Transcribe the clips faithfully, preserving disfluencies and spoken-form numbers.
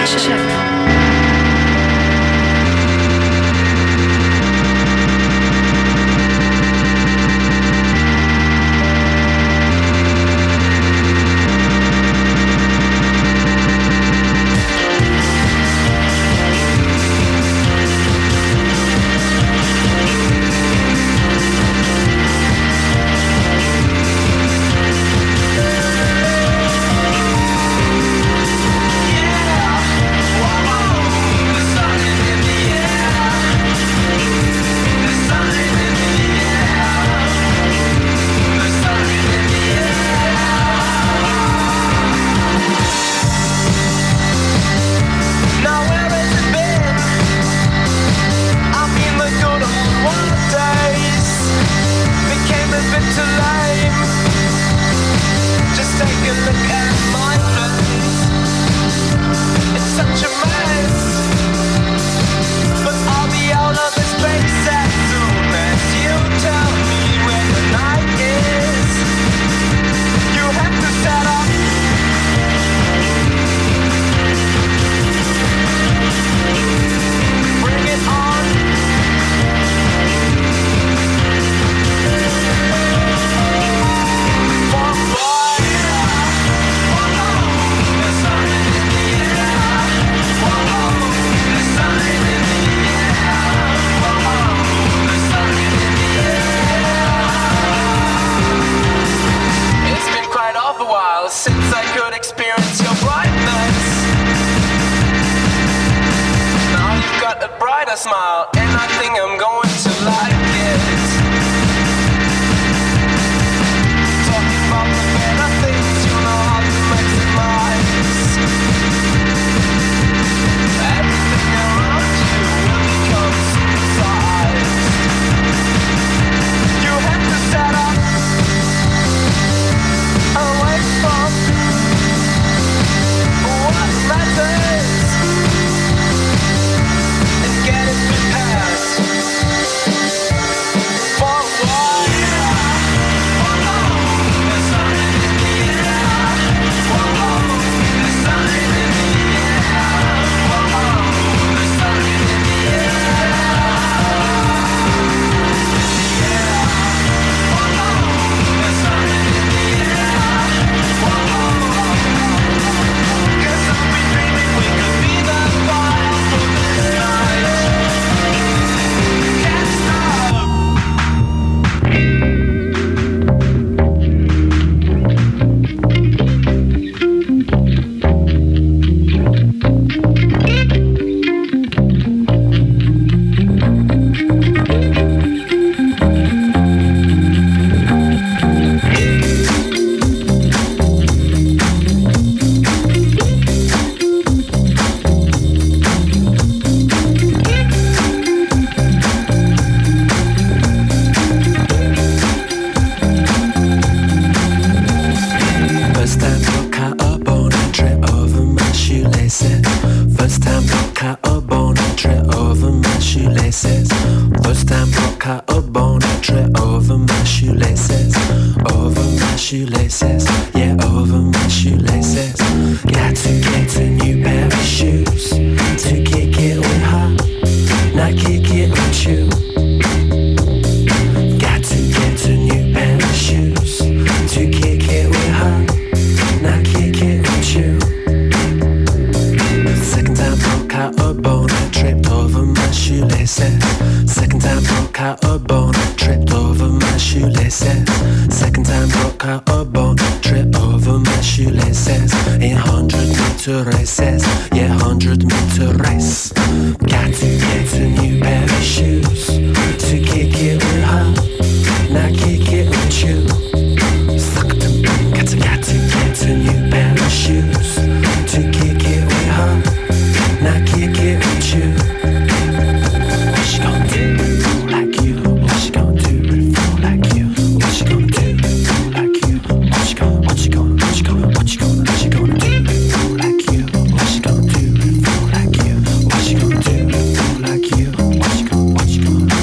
What you gonna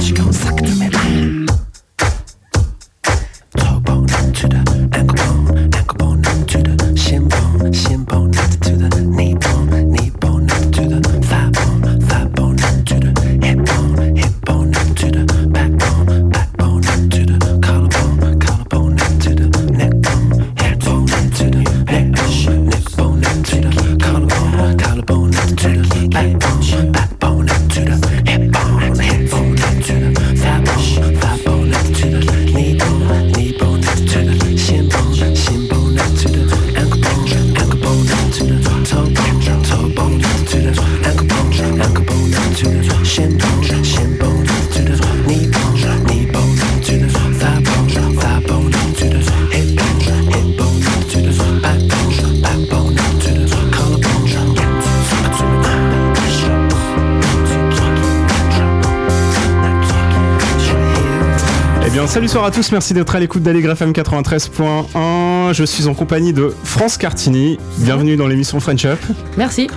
Salut soir à tous, merci d'être à l'écoute d'Allegre F M quatre-vingt-treize point un. Je suis en compagnie de France Cartini. Bienvenue dans l'émission French Up. Merci.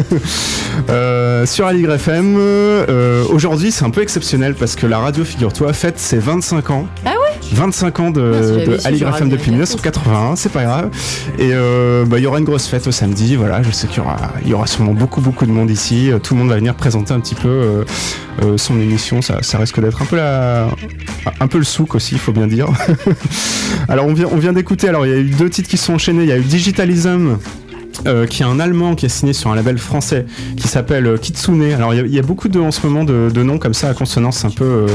euh, sur Allegre F M, euh, aujourd'hui c'est un peu exceptionnel parce que la radio, figure-toi, fête ses vingt-cinq ans. Ah ouais vingt-cinq ans de, de Allegre F M depuis dix-neuf cent quatre-vingt-un, c'est pas grave. Et euh, bah, y aura une grosse fête au samedi, voilà, je sais qu'il y aura, il y aura sûrement beaucoup beaucoup de monde ici. Tout le monde va venir présenter un petit peu euh, euh, son émission, ça, ça risque d'être un peu la, un peu le souk aussi, il faut bien dire. Alors on vient, on vient d'écouter, alors il y a eu deux titres qui sont enchaînés, il y a eu Digitalism. Euh, qui est un Allemand qui est signé sur un label français qui s'appelle euh, Kitsune. Alors il y, y a beaucoup de, en ce moment de, de noms comme ça à consonance un peu euh,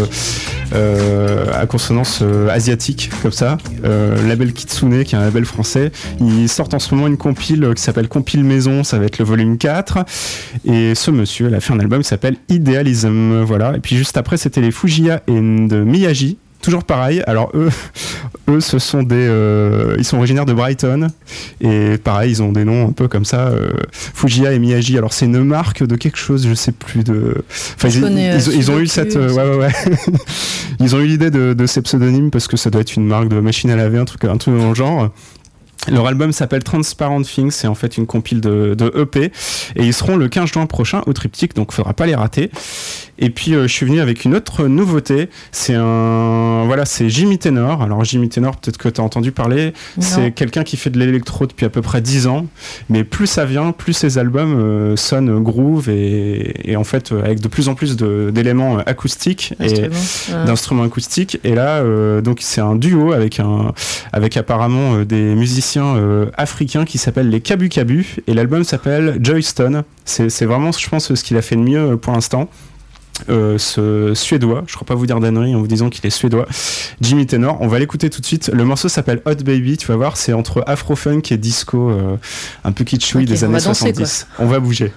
euh, à consonance euh, asiatique comme ça. Euh, label Kitsune qui est un label français. Ils sortent en ce moment une compile qui s'appelle Compile Maison, ça va être le volume quatre. Et ce monsieur, il a fait un album qui s'appelle Idealism. Voilà. Et puis juste après, c'était les Fujiya et de Miyagi. Toujours pareil, alors eux, eux ce sont des, euh, ils sont originaires de Brighton et pareil ils ont des noms un peu comme ça, euh, Fujiya et Miyagi. Alors c'est une marque de quelque chose, je sais plus de. Enfin ils, connais, ils, ils, ils ont eu cette, euh, ouais ouais ouais, ils ont eu l'idée de, de ces pseudonymes parce que ça doit être une marque de machine à laver, un truc, un truc dans le genre. Leur album s'appelle Transparent Things, c'est en fait une compile de, de E P et ils seront le quinze juin prochain au Triptyque, donc faudra pas les rater. Et puis euh, je suis venu avec une autre nouveauté, c'est un voilà, c'est Jimmy Tenor. Alors Jimmy Tenor, peut-être que tu as entendu parler, non. C'est quelqu'un qui fait de l'électro depuis à peu près dix ans, mais plus ça vient, plus ses albums euh, sonnent groove et, et en fait euh, avec de plus en plus de, d'éléments acoustiques et ah. d'instruments acoustiques. Et là euh, donc c'est un duo avec un avec apparemment euh, des musiciens Euh, africain qui s'appelle les Kabu Kabu et l'album s'appelle Joystone. C'est, c'est vraiment, je pense, ce qu'il a fait de mieux pour l'instant. Euh, ce suédois, je crois pas vous dire d'annerie en vous disant qu'il est suédois, Jimmy Tenor. On va l'écouter tout de suite. Le morceau s'appelle Hot Baby, tu vas voir, c'est entre afro-funk et disco, euh, un peu kitschoui okay, des années danser, soixante-dix. Quoi. On va bouger.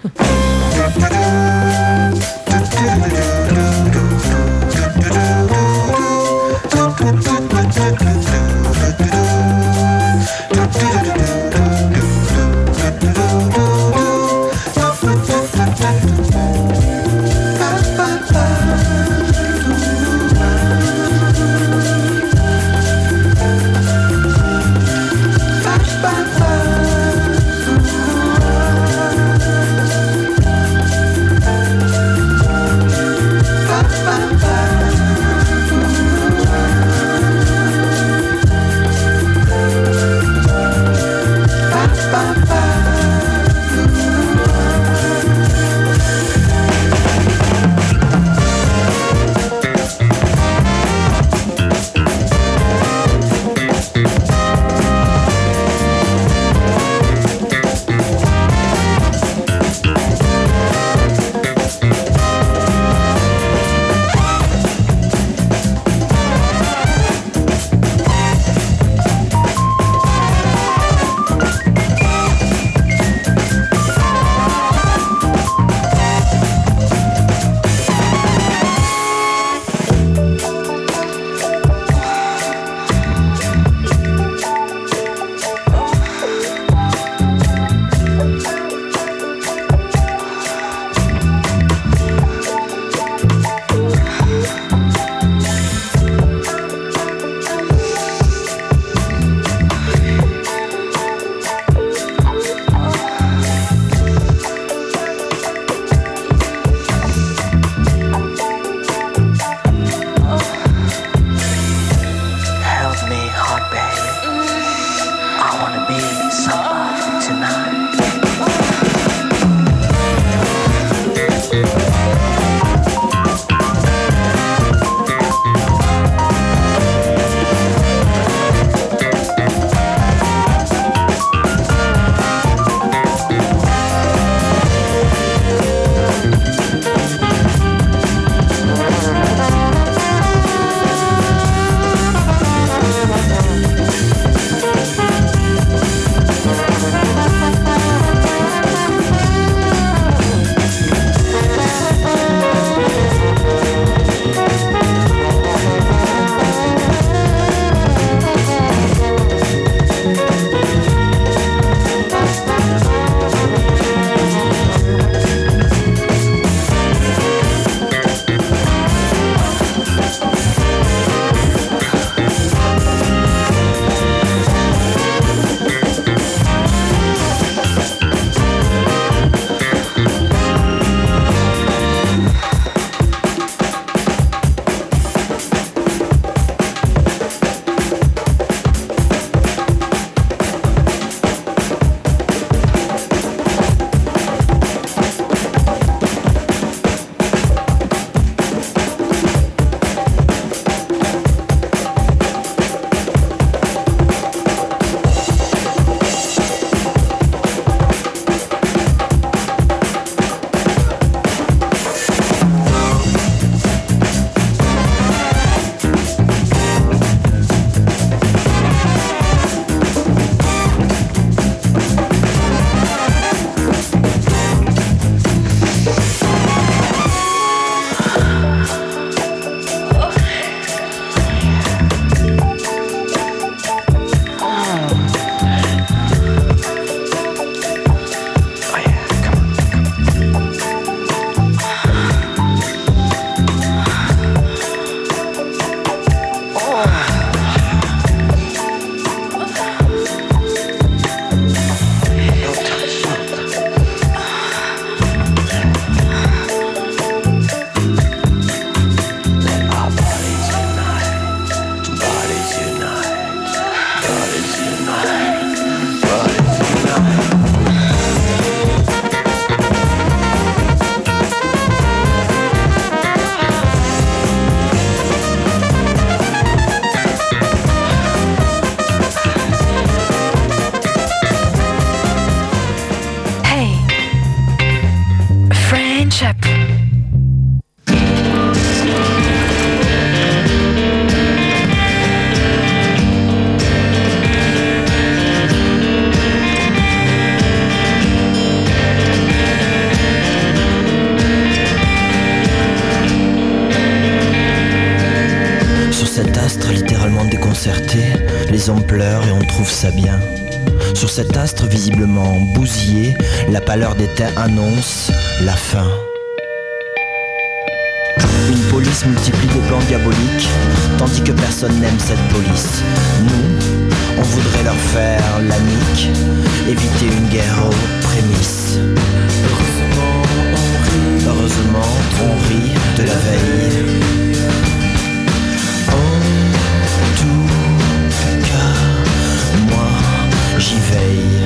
Chap. Sur cet astre littéralement déconcerté, les hommes pleurent et on trouve ça bien. Sur cet astre visiblement bousillé, la pâleur des teints annonce la fin. Une police multiplie des plans diaboliques, tandis que personne n'aime cette police. Nous, on voudrait leur faire la nique, éviter une guerre aux prémices. Heureusement, on rit, Heureusement, on rit de la veille. J'y veille.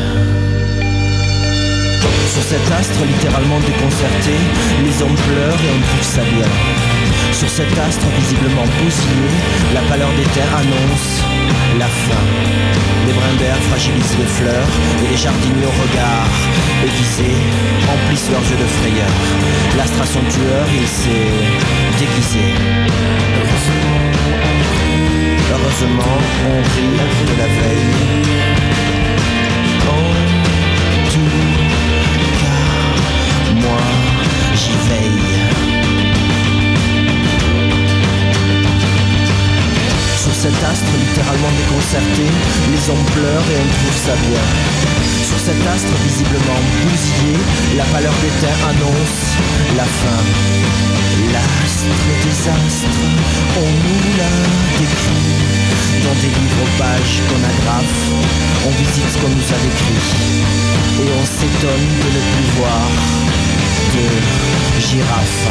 Sur cet astre littéralement déconcerté, les hommes pleurent et on trouve ça bien. Sur cet astre visiblement bousillé, la pâleur des terres annonce la fin. Les brins d'air fragilisent les fleurs et les jardiniers au regard aiguisés remplissent leurs yeux de frayeur. L'astre a son tueur, il s'est déguisé. Heureusement, on rit, Heureusement, on rit de la veille. En tout cas, moi, j'y veille. Sur cet astre littéralement déconcerté, les hommes pleurent et on trouve ça bien. Sur cet astre visiblement bousillé, la pâleur des teints annonce la fin. L'astre des astres, on nous l'a décrit. Dans des livres aux pages qu'on agrafe, on visite ce qu'on nous a décrit. Et on s'étonne de ne plus voir de girafe.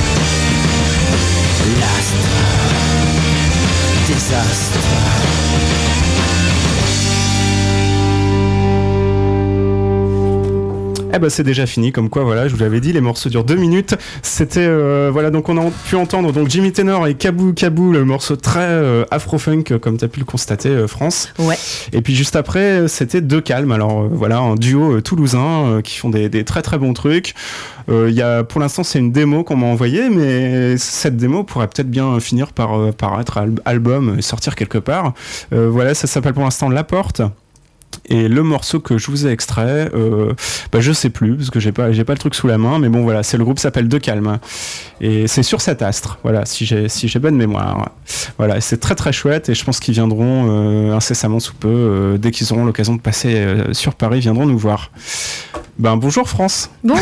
L'astre des astres. Eh ben c'est déjà fini, comme quoi voilà, je vous l'avais dit, les morceaux durent deux minutes. C'était euh, voilà, donc on a pu entendre donc Jimmy Tenor et Kabou Kabou, le morceau très euh, afro-funk comme tu as pu le constater, euh, France. Ouais. Et puis juste après, c'était Deux Calmes. Alors euh, voilà, un duo euh, toulousain euh, qui font des, des très très bons trucs. Euh, y a, pour l'instant, c'est une démo qu'on m'a envoyée, mais cette démo pourrait peut-être bien finir par, euh, par être al- album et sortir quelque part. Euh, voilà, ça s'appelle pour l'instant La Porte. Et le morceau que je vous ai extrait, euh, bah je sais plus parce que j'ai pas j'ai pas le truc sous la main, mais bon voilà, c'est le groupe s'appelle Deux Calmes et c'est sur cet astre. Voilà, si j'ai si j'ai bonne mémoire. Voilà, c'est très très chouette et je pense qu'ils viendront euh, incessamment sous peu euh, dès qu'ils auront l'occasion de passer euh, sur Paris, ils viendront nous voir. Ben bonjour France. Bonjour.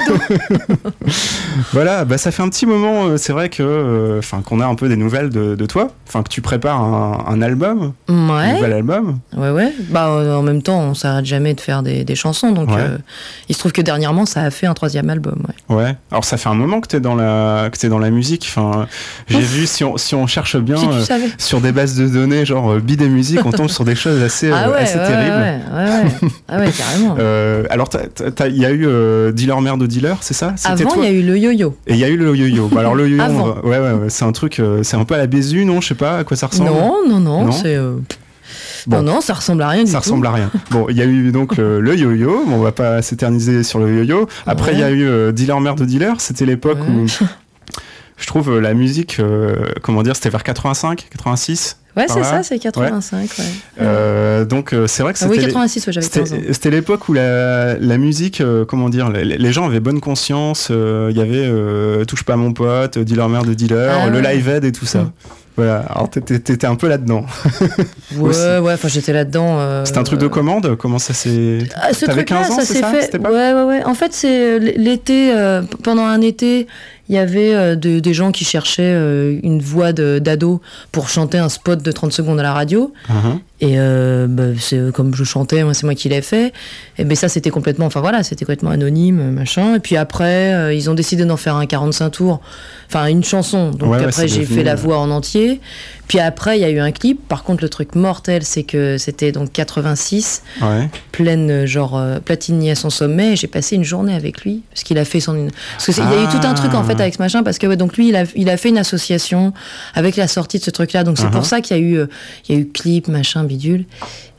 Voilà, bah ça fait un petit moment, euh, c'est vrai que enfin euh, qu'on a un peu des nouvelles de, de toi, enfin que tu prépares un, un album, ouais. un nouvel album. Ouais ouais. Bah en même temps, on s'arrête jamais de faire des, des chansons, donc ouais. euh, il se trouve que dernièrement, ça a fait un troisième album. Ouais. Ouais. Alors ça fait un moment que t'es dans la que t'es dans la musique. Enfin, j'ai Ouf. vu si on si on cherche bien si euh, sur des bases de données genre euh, bid et musique, on tombe sur des choses assez ah ouais, euh, assez ouais, terribles. Ouais ouais ouais. Ah ouais carrément. euh, alors il y a eu euh, Dealer Mère de Dealer, c'est ça? C'était Avant, il y a eu le yo-yo. Et il y a eu le yo-yo. Bah, alors le yo-yo, Avant. Va... ouais, ouais, ouais, c'est un truc, euh, c'est un peu à la Bézu, non? Je sais pas à quoi ça ressemble. Non, non, non, non c'est. Euh... Bon. Non, non, ça ressemble à rien du ça tout. Ça ressemble à rien. Bon, il y a eu donc le, le yo-yo, bon, on va pas s'éterniser sur le yo-yo. Après, il ouais. y a eu euh, Dealer Mère de Dealer, c'était l'époque ouais. où je trouve euh, la musique, euh, comment dire, c'était vers quatre-vingt-cinq, quatre-vingt-six. Ouais, c'est là. ça, c'est quatre-vingt-cinq, ouais. ouais. Euh, donc, euh, c'est vrai que c'était... Ah oui, quatre-vingt-six, ouais, j'avais quinze ans. C'était, c'était l'époque où la, la musique, euh, comment dire, les, les gens avaient bonne conscience, il euh, y avait euh, Touche pas à mon pote, Dealer Mère de Dealer, ah, le ouais. Live Aid et tout ça. Mmh. Voilà, alors t'étais, t'étais un peu là-dedans. Ouais, ouais, enfin j'étais là-dedans. Euh... C'était un truc de commande? Comment ça s'est... Ah, ce T'avais truc-là, quinze ans, ça c'est s'est ça fait... C'était pas... Ouais, ouais, ouais. En fait, c'est l'été, euh, pendant un été, il y avait euh, de, des gens qui cherchaient euh, une voix de, d'ado pour chanter un spot de trente secondes à la radio. Uh-huh. Et euh, bah, c'est, comme je chantais, moi, c'est moi qui l'ai fait. Et ben ça, c'était complètement... Enfin voilà, c'était complètement anonyme, machin. Et puis après, euh, ils ont décidé d'en faire un quarante-cinq tours. Enfin, une chanson. Donc ouais, après, ouais, j'ai fait la voix en entier. Puis après, il y a eu un clip. Par contre, le truc mortel, c'est que c'était donc quatre-vingt-six, ouais. pleine, genre, euh, Platini à son sommet. Et j'ai passé une journée avec lui. Parce qu'il a fait son... Parce qu'il ah. y a eu tout un truc, en fait, avec ce machin. Parce que, ouais, donc lui, il a, il a fait une association avec la sortie de ce truc-là. Donc c'est uh-huh. pour ça qu'il y a eu, euh, il y a eu clip, machin, bidule.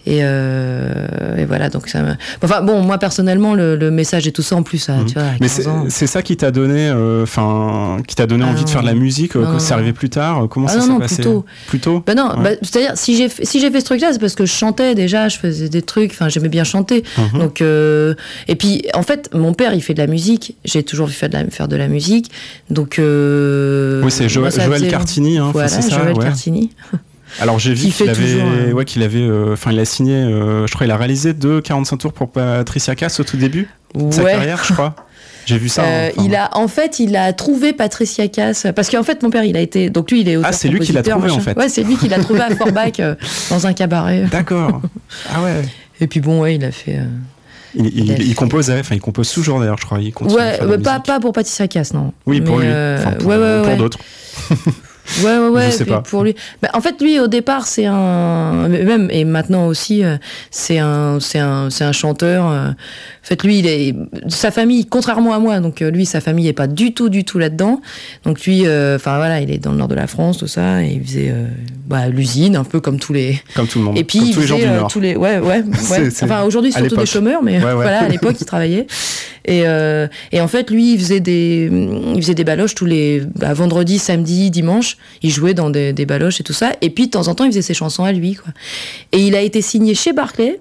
Et, euh, et voilà, donc ça me... Enfin bon, moi personnellement, le, le message et tout ça en plus, ça, mmh. tu vois, à mais c'est, ans. c'est ça qui t'a donné, enfin, euh, qui t'a donné ah envie non. de faire de la musique. Euh, c'est arrivé plus tard. Comment ah ça non, s'est non, passé? Plus tôt. Plus tôt. Bah non, ouais. bah, c'est-à-dire si j'ai si j'ai fait ce truc-là, c'est parce que je chantais déjà, je faisais des trucs, enfin j'aimais bien chanter. Mmh. Donc euh, et puis en fait, mon père il fait de la musique. J'ai toujours vu faire de la, faire de la musique. Donc euh, oui, c'est Joël, Joël Cartini, hein, voilà, c'est ça. Joël ouais. Cartini. Alors j'ai vu qui qu'il avait, toujours, euh... ouais, qu'il avait, enfin euh, il a signé, euh, je crois, il a réalisé deux quarante-cinq tours pour Patricia Cass au tout début de ouais. sa carrière, je crois. J'ai vu ça. Euh, enfin, il a, en fait, il a trouvé Patricia Cass parce qu'en fait, mon père, il a été, donc lui, il est auteur. Ah, c'est lui qui l'a trouvé machin. en fait. Ouais, c'est lui qui l'a trouvé à Forbach euh, dans un cabaret. D'accord. Ah ouais. Et puis bon, ouais, il a fait. Euh... Il, il, il, il composait, enfin il compose toujours d'ailleurs, je crois. Il continue ouais, bah, pas, pas pour Patricia Cass, non. Oui, pour Mais lui. Euh... Enfin, pour, ouais, ouais, pour ouais. d'autres. Ouais, ouais, ouais. Je sais pas. Pour lui. Bah, en fait, lui, au départ, c'est un. Même, et maintenant aussi, c'est un, c'est un, c'est un chanteur. En fait, lui, il est. Sa famille, contrairement à moi, donc lui, sa famille est pas du tout, du tout là-dedans. Donc lui, enfin euh, voilà, il est dans le nord de la France, tout ça, et il faisait euh, bah, l'usine, un peu comme tous les. Comme tout le monde. Et puis, comme il tous les gens faisait, du euh, Nord. tous les. Ouais, ouais. ouais. c'est, c'est... Enfin, aujourd'hui, surtout l'époque. des chômeurs, mais ouais, ouais. voilà, à l'époque, il travaillait. Et, euh, et en fait, lui, il faisait des, il faisait des baloches tous les bah, vendredi, samedi, dimanche. Il jouait dans des, des baloches et tout ça. Et puis, de temps en temps, il faisait ses chansons à lui, quoi. Et il a été signé chez Barclay.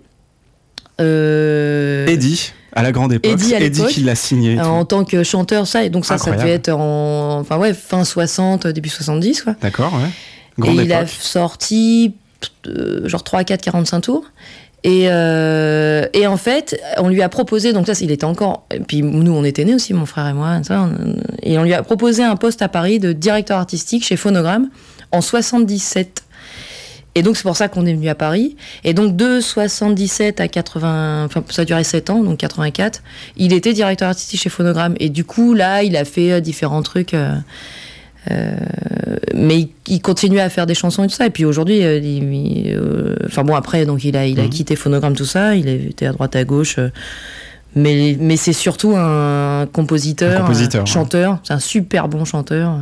Euh... Eddie, à la grande époque. Eddie, à Eddie qui l'a signé. En tant que chanteur, ça. Et donc, ça, Incroyable. ça devait être en enfin, ouais, fin soixante, début soixante-dix, quoi. D'accord, ouais. Grande et époque. il a sorti euh, genre trois, quatre, quarante-cinq tours. Et, euh, et en fait, on lui a proposé, donc là, il était encore, et puis nous, on était nés aussi, mon frère et moi, ça, on, et on lui a proposé un poste à Paris de directeur artistique chez Phonogramme en soixante-dix-sept. Et donc, c'est pour ça qu'on est venu à Paris. Et donc, de soixante-dix-sept à quatre-vingts, enfin, ça a duré sept ans, donc quatre-vingt-quatre, il était directeur artistique chez Phonogramme. Et du coup, là, il a fait différents trucs. Euh, Euh, mais il, il continuait à faire des chansons et tout ça. Et puis aujourd'hui, euh, il, euh, enfin bon, après, donc il a, il a mmh. quitté Phonogramme, tout ça. Il était à droite, à gauche. Euh, mais, mais c'est surtout un compositeur, un, compositeur, un chanteur. Ouais. C'est un super bon chanteur.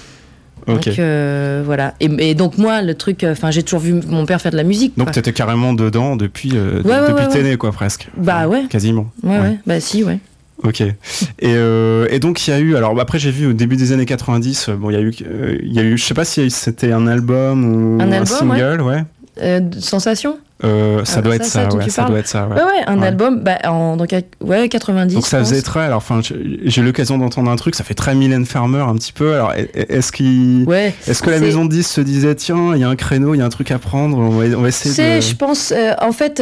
Okay. Donc euh, voilà. Et, et donc moi, le truc, enfin, j'ai toujours vu mon père faire de la musique. Donc t'étais carrément dedans depuis, euh, ouais, depuis ouais, t'es né, ouais. quoi, presque. Bah ouais. Quasiment. Ouais, ouais. ouais. Bah si, ouais. Ok. Et, euh, et donc il y a eu, alors après j'ai vu au début des années quatre-vingt-dix, bon il y a eu, euh, il y a eu, je sais pas si c'était un album ou un, un album, single, ouais. ouais. Euh, Sensation. Euh, ça, ah, doit ça, ça, ouais, ça doit être ça, ouais. Ouais, ouais, un ouais. album, bah, en donc, ouais, quatre-vingt-dix. Donc ça faisait très, alors enfin, j'ai eu l'occasion d'entendre un truc, ça fait très Mylène Farmer un petit peu. Alors est-ce qu'il, ouais, est-ce que la maison de disques se disait tiens, il y a un créneau, il y a un truc à prendre, on va, on va essayer c'est, de. Je pense, euh, en fait,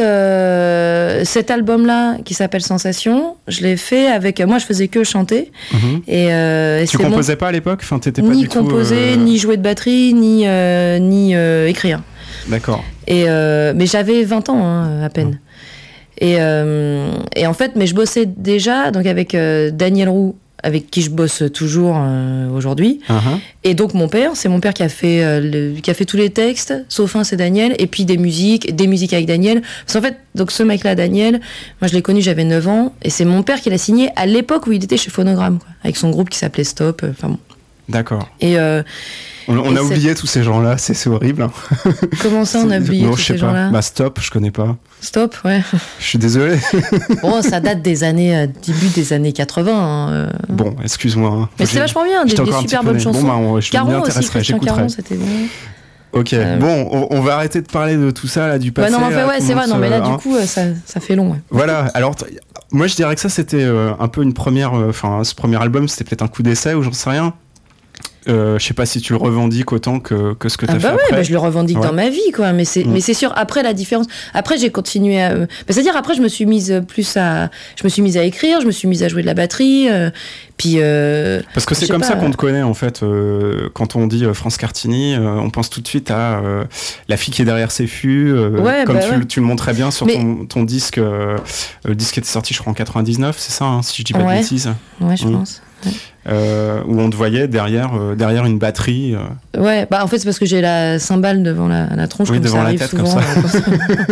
euh, cet album-là qui s'appelle Sensation, je l'ai fait avec, moi, je faisais que chanter. Mm-hmm. Et, euh, et tu composais mon... pas à l'époque, enfin, t'étais pas ni du composer, tout, euh... ni jouer de batterie, ni euh, ni euh, écrire. D'accord. Et euh, mais j'avais vingt ans hein, à peine. Mmh. Et, euh, et en fait, mais je bossais déjà donc avec euh, Daniel Roux, avec qui je bosse toujours euh, aujourd'hui. Uh-huh. Et donc mon père, c'est mon père qui a fait euh, le, qui a fait tous les textes, sauf un, c'est Daniel, et puis des musiques, des musiques avec Daniel. Parce qu'en fait, donc ce mec-là, Daniel, moi je l'ai connu, j'avais neuf ans, et c'est mon père qui l'a signé à l'époque où il était chez Phonogramme, quoi, avec son groupe qui s'appelait Stop. Enfin bon. D'accord. Et euh, On, on et a oublié tous ces gens-là, c'est, c'est horrible. Hein. Comment ça, on a oublié non, tous ces pas. gens-là ? Bah Stop, je connais pas. Stop, ouais. Je suis désolé. Bon, ça date des années, euh, début des années quatre-vingts. Hein, euh... Bon, excuse-moi. Hein. Mais c'était vachement bien, des, des super bonnes chansons. Bon, bah, on, je Caron aussi, Christian j'écouterai. Caron, c'était bon. Ok, euh... bon, on, on va arrêter de parler de tout ça, là, du passé. Ouais, non, en fait, là, ouais, c'est vrai, non, mais là, hein. du coup, ça, ça fait long. Ouais. Voilà, alors, t- moi, je dirais que ça, c'était euh, un peu une première, enfin, euh, ce premier album, c'était peut-être un coup d'essai ou j'en sais rien. Euh, je sais pas si tu le revendiques autant que, que ce que tu as ah bah fait ouais, après. Bah je le revendique ouais. dans ma vie, quoi. Mais c'est, mmh. mais c'est sûr. Après la différence. Après j'ai continué à. Bah, c'est-à-dire après je me suis mise plus à. Je me suis mise à écrire. Je me suis mise à jouer de la batterie. Euh, puis. Euh, Parce que c'est comme pas, ça qu'on te connaît en fait. Euh, quand on dit euh, France Cartini, euh, on pense tout de suite à euh, la fille qui est derrière ses fûts. Euh, ouais, comme bah tu, ouais. tu le montrais bien sur mais... ton, ton disque. Euh, le disque était sorti, je crois, en quatre-vingt-dix-neuf, c'est ça, hein, si je dis pas ouais. de bêtises. Ouais, je mmh. pense. Ouais. Euh, où on te voyait derrière, euh, derrière une batterie. Euh... Ouais, bah en fait c'est parce que j'ai la cymbale devant la, la tronche, oui, comme devant ça la arrive tête, souvent. Comme ça.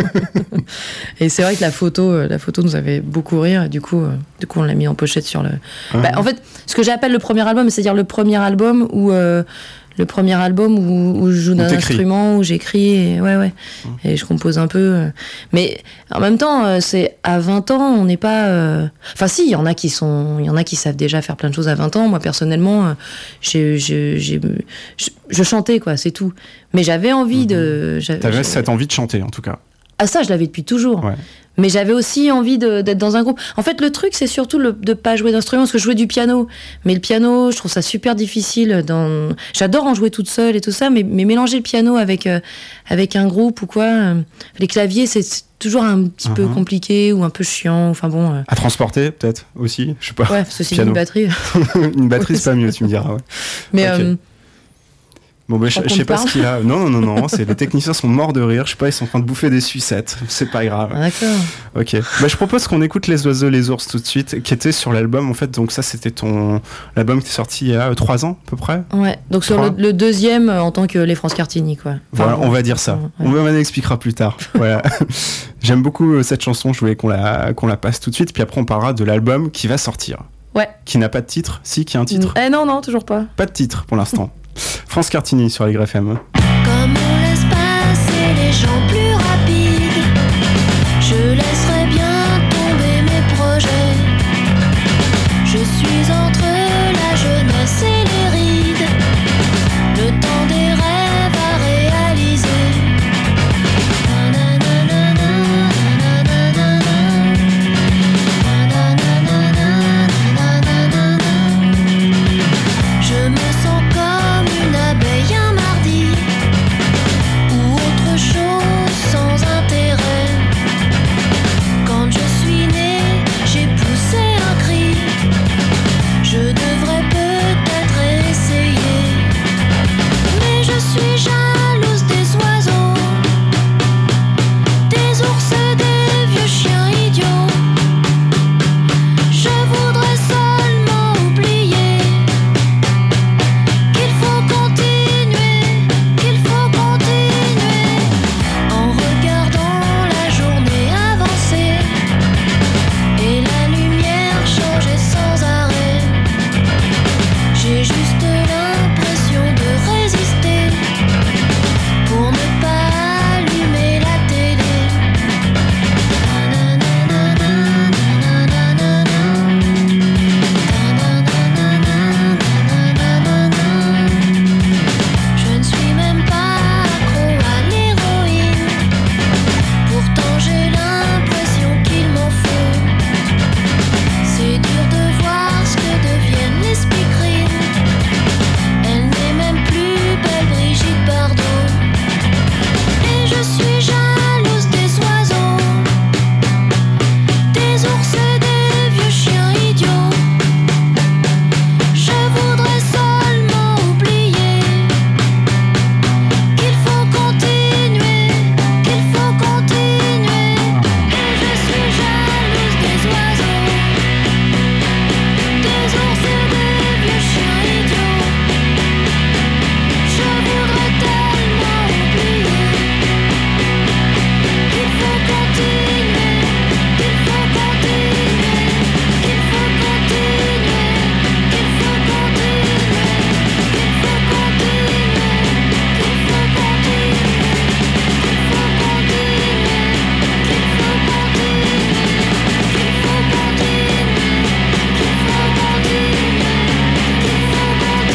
Et c'est vrai que la photo, la photo nous avait beaucoup rire. Et du coup, euh, du coup, on l'a mis en pochette sur le. Uh-huh. Bah, en fait, ce que j'appelle le premier album, c'est-à-dire le premier album où euh, le premier album où, où je joue d'un instrument, où j'écris, et, ouais, ouais, mmh. et je compose un peu. Mais en même temps, c'est à vingt ans, on n'est pas... Euh... Enfin si, il y en a qui sont, il y en a qui savent déjà faire plein de choses à vingt ans. Moi, personnellement, j'ai, j'ai, j'ai, je, je chantais, quoi, c'est tout. Mais j'avais envie mmh. de... J'avais, T'avais j'avais... cette envie de chanter, en tout cas. Ah ça, je l'avais depuis toujours. Ouais. Mais j'avais aussi envie de, d'être dans un groupe. En fait, le truc, c'est surtout le, de pas jouer d'instrument, parce que je jouais du piano. Mais le piano, je trouve ça super difficile. Dans... J'adore en jouer toute seule et tout ça, mais, mais mélanger le piano avec, euh, avec un groupe ou quoi... Euh, les claviers, c'est, c'est toujours un petit uh-huh. peu compliqué ou un peu chiant. Enfin bon... Euh... À transporter, peut-être, aussi, je sais pas. Ouais, parce que c'est une batterie. Une batterie, c'est pas mieux, tu me diras. Ouais. Mais... Okay. Euh... Bon, bah, je, je sais pas ce qu'il a. Non, non, non, non. C'est, les techniciens sont morts de rire. Je sais pas, ils sont en train de bouffer des sucettes. C'est pas grave. Ah, d'accord. Ok. Bah, je propose qu'on écoute Les Oiseaux, les Ours tout de suite, qui était sur l'album, en fait. Donc, ça, c'était ton. L'album qui est sorti il y a euh, trois ans, à peu près. Ouais. Donc, sur le, le deuxième, euh, en tant que Les France Cartini, quoi. Enfin, voilà, on va dire ça. Ouais. On m'en expliquera plus tard. Voilà. J'aime beaucoup euh, cette chanson. Je voulais qu'on la, qu'on la passe tout de suite. Puis après, on parlera de l'album qui va sortir. Ouais. Qui n'a pas de titre. Si, qui a un titre. Eh non, non, toujours pas. Pas de titre pour l'instant. France Cartini sur Aligre F M. Comme on laisse passer les gens plus rapides, je laisserai bien tomber mes projets. Je suis entre la jeunesse et les rides, le temps des rêves à réaliser. Je me sens comme une abeille un mardi, ou autre chose sans intérêt. Quand je suis née, j'ai poussé un cri. Je devrais peut-être essayer, mais je suis jalouse des oiseaux, des ours et des vieux chiens idiots. Je voudrais seulement oublier qu'il faut continuer, qu'il faut continuer. En regardant la journée avancer et la lumière changer sans arrêt, j'ai juste l'impression de résister pour ne pas allumer la télé. Je ne suis même pas accro à l'héroïne, pourtant j'ai l'impression qu'il m'en faut. C'est dur de voir ce que deviennent les speakerines. Elle n'est même plus belle Brigitte Bardot. Et je suis jalouse des oiseaux, des ours et des vieux chiens idiots. Je voudrais seulement oublier qu'il faut continuer, qu'il faut continuer. Et je suis jalouse des oiseaux, des ours et des vieux chiens idiots. Je voudrais tellement oublier qu'il faut continuer, qu'il faut continuer, qu'il faut continuer, qu'il faut continuer, qu'il faut continuer, qu'il faut continuer, qu'il faut continuer, qu'il faut continuer, qu'il faut continuer, qu'il faut continuer, qu'il faut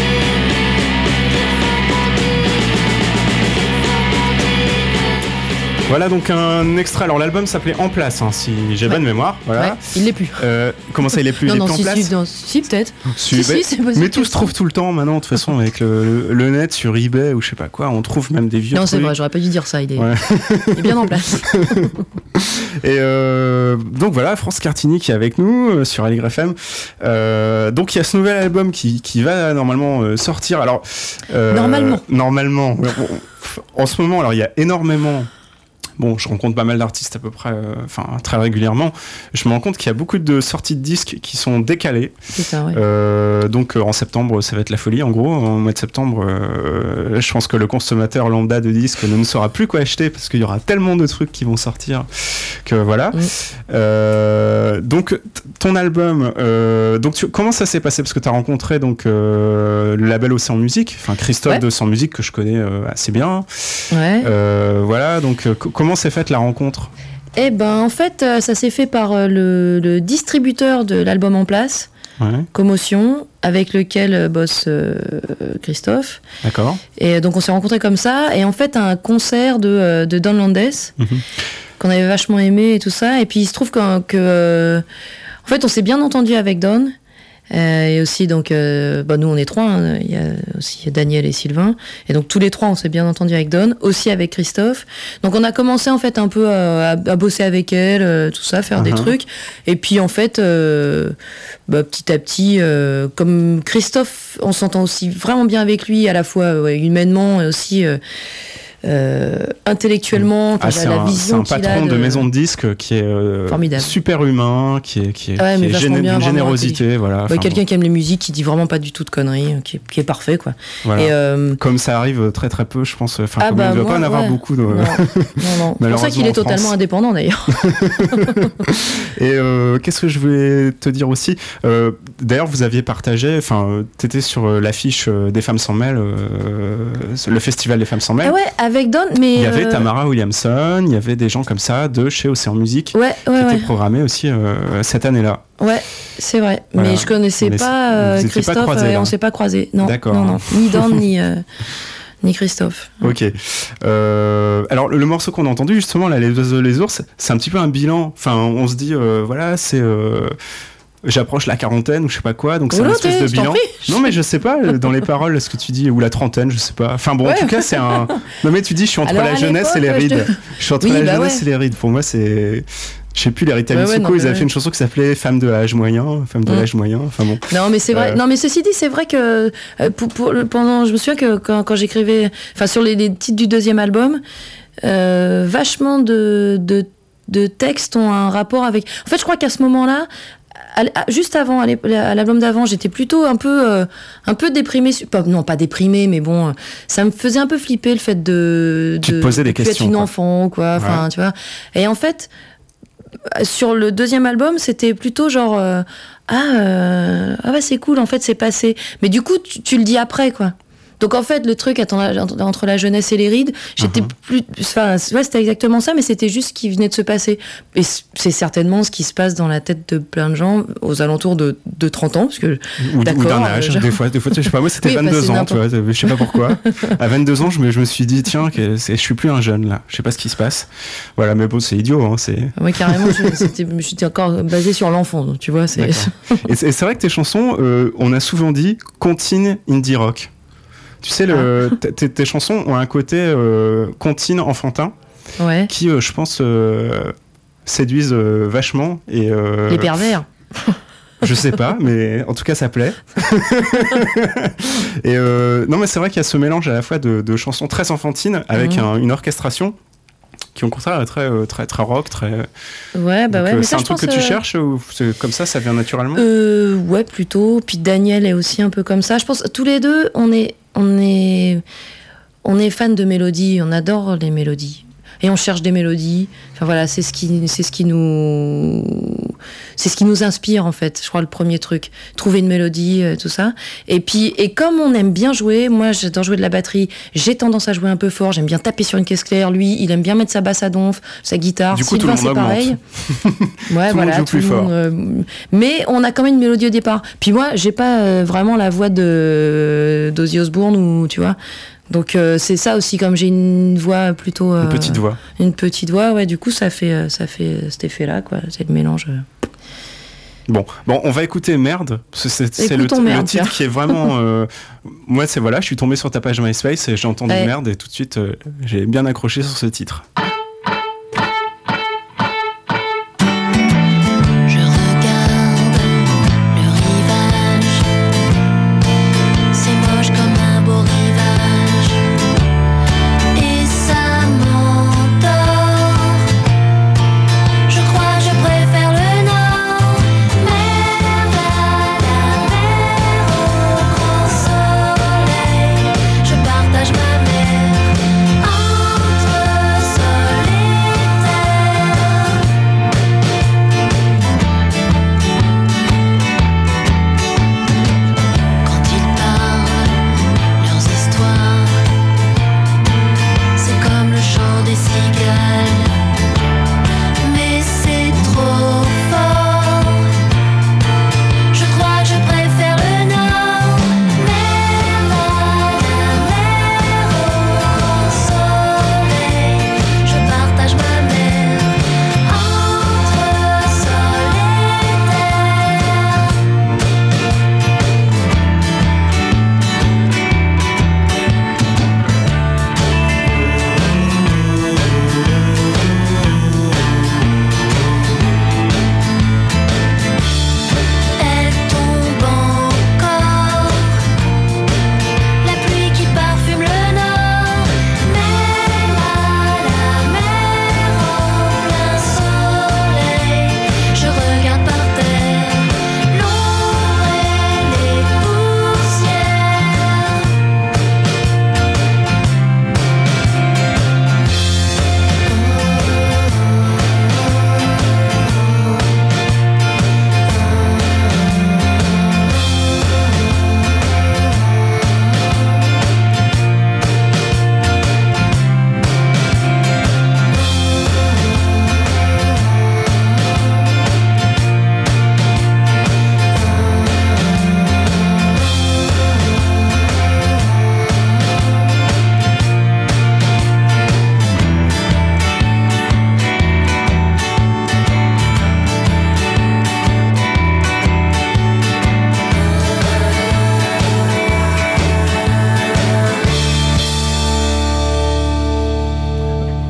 Voilà donc un extrait. Alors l'album s'appelait En Place, hein, si j'ai Ouais. bonne mémoire. Voilà. Ouais, il l'est plus. Euh, comment ça, il est plus Non, il est non, plus si, en place si, non, si, peut-être. Si, Si, mais, si, c'est possible mais tout que se trouve tout le temps maintenant, de toute façon, avec le, le, le net sur eBay ou je sais pas quoi, on trouve même des vieux Non, trucs. c'est vrai, j'aurais pas dû dire ça. Il est, Ouais. il est bien en place. Et euh, donc voilà, France Cartini qui est avec nous euh, sur Aligre F M. Euh, donc il y a ce nouvel album qui, qui va normalement euh, sortir. Alors euh, Normalement. Normalement. En ce moment, alors il y a énormément bon, je rencontre pas mal d'artistes à peu près, enfin euh, très régulièrement, je me rends compte qu'il y a beaucoup de sorties de disques qui sont décalées. C'est ça, ouais. Euh, donc euh, en septembre, ça va être la folie en gros. En mois de septembre, euh, je pense que le consommateur lambda de disques ne saura plus quoi acheter parce qu'il y aura tellement de trucs qui vont sortir que voilà. Mmh. Euh, donc t- ton album, euh, donc tu, comment ça s'est passé? Parce que tu as rencontré donc euh, le label Océan Musique, enfin Christophe ouais. de Océan Musique que je connais euh, assez bien. Ouais. Euh, voilà, donc euh, c- comment s'est faite la rencontre? Eh ben en fait, euh, ça s'est fait par euh, le, le distributeur de l'album En Place. Ouais. Commotion, avec lequel euh, bosse euh, Christophe. D'accord. Et donc on s'est rencontrés comme ça, et en fait un concert de, euh, de Don Landes, mm-hmm. qu'on avait vachement aimé et tout ça, et puis il se trouve que, que euh, en fait on s'est bien entendu avec Don, euh, et aussi donc, euh, bah, nous on est trois, hein, il y a aussi Daniel et Sylvain, et donc tous les trois on s'est bien entendu avec Don, aussi avec Christophe, donc on a commencé en fait un peu à, à bosser avec elle, euh, tout ça, faire uh-huh. des trucs, et puis en fait euh, bah, petit à petit, euh, comme Christophe, on s'entend aussi vraiment bien avec lui, à la fois ouais, humainement et aussi euh, euh, intellectuellement, ah, la, la vision c'est un patron de... de maison de disques qui est euh, super humain, qui est, qui est, ouais, qui est géné- bien, d'une générosité, voilà. Ouais, quelqu'un bon. qui aime les musiques, qui dit vraiment pas du tout de conneries, qui est, qui est parfait, quoi. Voilà. Et, euh... comme ça arrive très très peu, je pense. Enfin, ah comme bah, il ne doit moi, pas en avoir ouais. beaucoup. De... Non, non, non. C'est pour ça qu'il est totalement indépendant, d'ailleurs. Et euh, qu'est-ce que je voulais te dire aussi euh, d'ailleurs, vous aviez partagé, enfin, t'étais sur l'affiche des Femmes sans mêle, euh, le festival des Femmes sans mêle. Ah ouais, avec Don, mais il y avait Tamara Williamson, il y avait des gens comme ça de chez Océan Musique ouais, ouais, qui ouais. étaient programmés aussi euh, cette année-là. Ouais, c'est vrai. Voilà. Mais je connaissais Mais pas euh, Christophe pas croisés, et on s'est pas croisés. Non, D'accord. non, non. Ni Don, ni, euh, ni Christophe. Ok. Euh, alors, le, le morceau qu'on a entendu, justement, là, Les oiseaux, les ours, c'est un petit peu un bilan. Enfin, on se dit, euh, voilà, c'est... Euh, j'approche la quarantaine ou je sais pas quoi, donc c'est Oula, un espèce de je bilan. Non mais je sais pas, dans les paroles, ce que tu dis, ou la trentaine, je sais pas. Enfin bon, ouais. En tout cas, c'est un... Non mais tu dis, je suis entre Alors, la jeunesse et les rides. Je... je suis entre oui, la bah jeunesse ouais. et les rides. Pour moi, c'est... Je sais plus, les Rita Mitsuko, ouais, ouais, ils avaient ouais. fait une chanson qui s'appelait Femme de l'âge moyen, Femme de mmh. l'âge moyen, enfin bon. Non mais c'est vrai, euh... non mais ceci dit, c'est vrai que euh, pour, pour, pendant, je me souviens que quand, quand j'écrivais, enfin sur les, les titres du deuxième album, euh, vachement de, de, de textes ont un rapport avec... En fait, je crois qu'à ce moment-là, juste avant, à l'album d'avant, j'étais plutôt un peu, euh, un peu déprimée. Pas, non, pas déprimée, mais bon, ça me faisait un peu flipper le fait de, tu de, te posais des de questions, être une quoi. enfant, quoi. Enfin, ouais. tu vois. Et en fait, sur le deuxième album, c'était plutôt genre, euh, ah, euh, ah bah c'est cool, en fait, c'est passé. Mais du coup, tu, tu le dis après, quoi. Donc en fait, le truc entre la jeunesse et les rides, j'étais uh-huh. plus, enfin, ouais, c'était exactement ça, mais c'était juste ce qui venait de se passer. Et c'est certainement ce qui se passe dans la tête de plein de gens aux alentours de, de trente ans, parce que ou, ou d'un âge. Euh, des fois, des fois, je sais pas, moi c'était oui, vingt-deux ans, tu vois, je sais pas pourquoi. À vingt-deux ans, je me, je me suis dit tiens, que je suis plus un jeune là, je sais pas ce qui se passe. Voilà, mais bon, c'est idiot, hein, c'est. Moi carrément, je suis encore basé sur l'enfant, donc tu vois, c'est. Et c'est vrai que tes chansons, euh, on a souvent dit comptine indie rock. Tu sais, le, ah. t- tes chansons ont un côté euh, comptine enfantin ouais. qui, euh, je pense, euh, séduisent euh, vachement. Et, euh, les pervers. Je sais pas, mais en tout cas, ça plaît. Et euh, non, mais c'est vrai qu'il y a ce mélange à la fois de, de chansons très enfantines avec mmh. un, une orchestration qui, au contraire, est très, très, très rock, très. Ouais, bah donc, ouais. Euh, mais c'est ça, un je truc pense que tu euh... cherches ou c'est comme ça, ça vient naturellement euh, Ouais, plutôt. Puis Daniel est aussi un peu comme ça. Je pense tous les deux, on est, on est, on est fans de mélodies. On adore les mélodies. Et on cherche des mélodies. Enfin voilà, c'est ce qui, c'est ce qui nous, c'est ce qui nous inspire en fait. Je crois le premier truc, trouver une mélodie, euh, tout ça. Et puis, et comme on aime bien jouer, moi j'adore jouer de la batterie. J'ai tendance à jouer un peu fort. J'aime bien taper sur une caisse claire. Lui, il aime bien mettre sa basse à donf, sa guitare. Du coup, Sylvain, tout le monde c'est pareil. Ouais, tout voilà, le monde joue tout plus le monde. fort. Euh, mais on a quand même une mélodie au départ. Puis moi, j'ai pas euh, vraiment la voix de d'Ozzy Osbourne ou tu vois. Donc euh, c'est ça aussi, comme j'ai une voix plutôt euh, une petite voix une petite voix ouais, du coup ça fait ça fait cet effet là quoi, c'est le mélange. Bon, bon, on va écouter Merde, c'est, c'est, c'est le, merde, le titre qui est vraiment euh, moi c'est voilà, je suis tombé sur ta page MySpace et j'ai entendu ouais. Merde et tout de suite euh, j'ai bien accroché sur ce titre. Rivage et ça m'endort.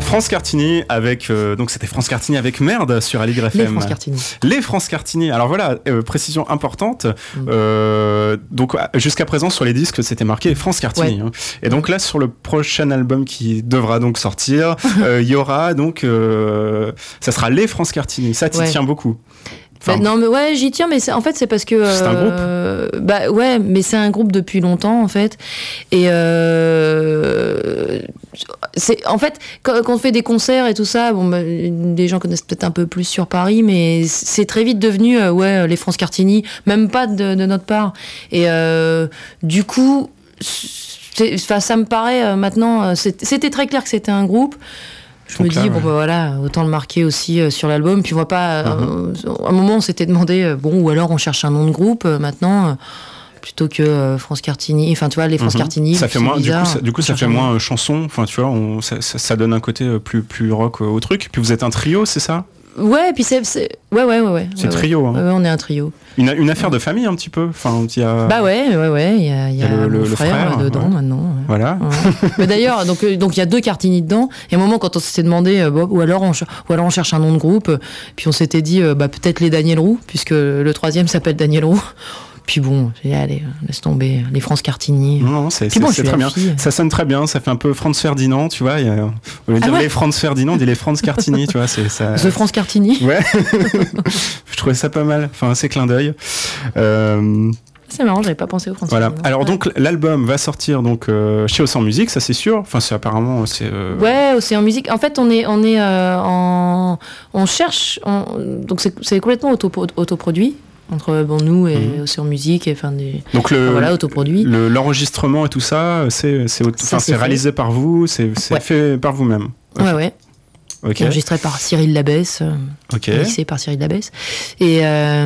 France Cartini avec euh, donc c'était France Cartini avec Merde sur Aligre F M. Les France Cartini. Les France Cartini. Alors voilà, euh, précision importante. Mm. Euh, donc jusqu'à présent sur les disques c'était marqué France Cartini. Ouais. Hein. Et donc là sur le prochain album qui devra donc sortir, il euh, y aura donc euh, ça sera les France Cartini. Ça t'y ouais. tient beaucoup. Enfin, bah, non mais ouais j'y tiens mais c'est, en fait c'est parce que euh, c'est un groupe bah ouais mais c'est un groupe depuis longtemps en fait et euh, c'est en fait quand, quand on fait des concerts et tout ça bon bah, les gens connaissent peut-être un peu plus sur Paris mais c'est très vite devenu euh, ouais les France Cartini même pas de, de notre part et euh, du coup ça me paraît euh, maintenant c'était, c'était très clair que c'était un groupe. Je Donc me là, dis, bon, ouais. bah voilà, autant le marquer aussi euh, sur l'album. Puis on voit pas. Euh, uh-huh. À un moment, on s'était demandé, euh, bon, ou alors on cherche un nom de groupe euh, maintenant, euh, plutôt que euh, France Cartini. Enfin, tu vois, les France uh-huh. Cartini. Ça fait moins, bizarre, du coup, ça, du coup, ça fait moins euh, chanson. Enfin, tu vois, on, ça, ça, ça donne un côté euh, plus, plus rock euh, au truc. Puis vous êtes un trio, c'est ça ? Ouais, puis c'est, c'est... Ouais, ouais, ouais, ouais. C'est ouais, trio, ouais. hein. Ouais, on est un trio. Une, une affaire de famille, un petit peu. Enfin, il y a... Bah ouais, ouais, ouais. Il y a, il y a, il y a le, le, frère, le frère dedans, ouais. maintenant. Ouais. Voilà. Ouais. Mais d'ailleurs, donc, donc il y a deux Cartini dedans. Et à un moment, quand on s'était demandé, euh, bon, ou, alors on, ou alors on cherche un nom de groupe, puis on s'était dit, euh, bah, peut-être les Daniel Roux, puisque le troisième s'appelle Daniel Roux. Puis bon, allez, laisse tomber, les France Cartini. Non, non, c'est, c'est, bon, c'est très bien. Fille. Ça sonne très bien, ça fait un peu Franz Ferdinand, tu vois. Il y a, au lieu de ah dire ouais les Franz Ferdinand, on dit les France Cartini, tu vois. C'est, ça... The France Cartini. Ouais, je trouvais ça pas mal, enfin, c'est clin d'œil. Euh... C'est marrant, j'avais pas pensé au France. Voilà. Alors ouais. donc l'album va sortir donc euh, chez Océan Musique, ça c'est sûr. Enfin c'est apparemment c'est. Euh... Ouais, Océan Musique. En fait on est on est euh, en on cherche on... donc c'est c'est complètement auto autoproduit. Entre bon, nous et mmh. Océan Musique et enfin des donc le, enfin, voilà autoproduit le, l'enregistrement et tout ça c'est c'est, auto, ça, c'est, c'est réalisé par vous c'est c'est ouais. fait par vous-même. Okay. Ouais ouais. Okay. Enregistré par Cyril Labesse, okay. mixé par Cyril Labesse et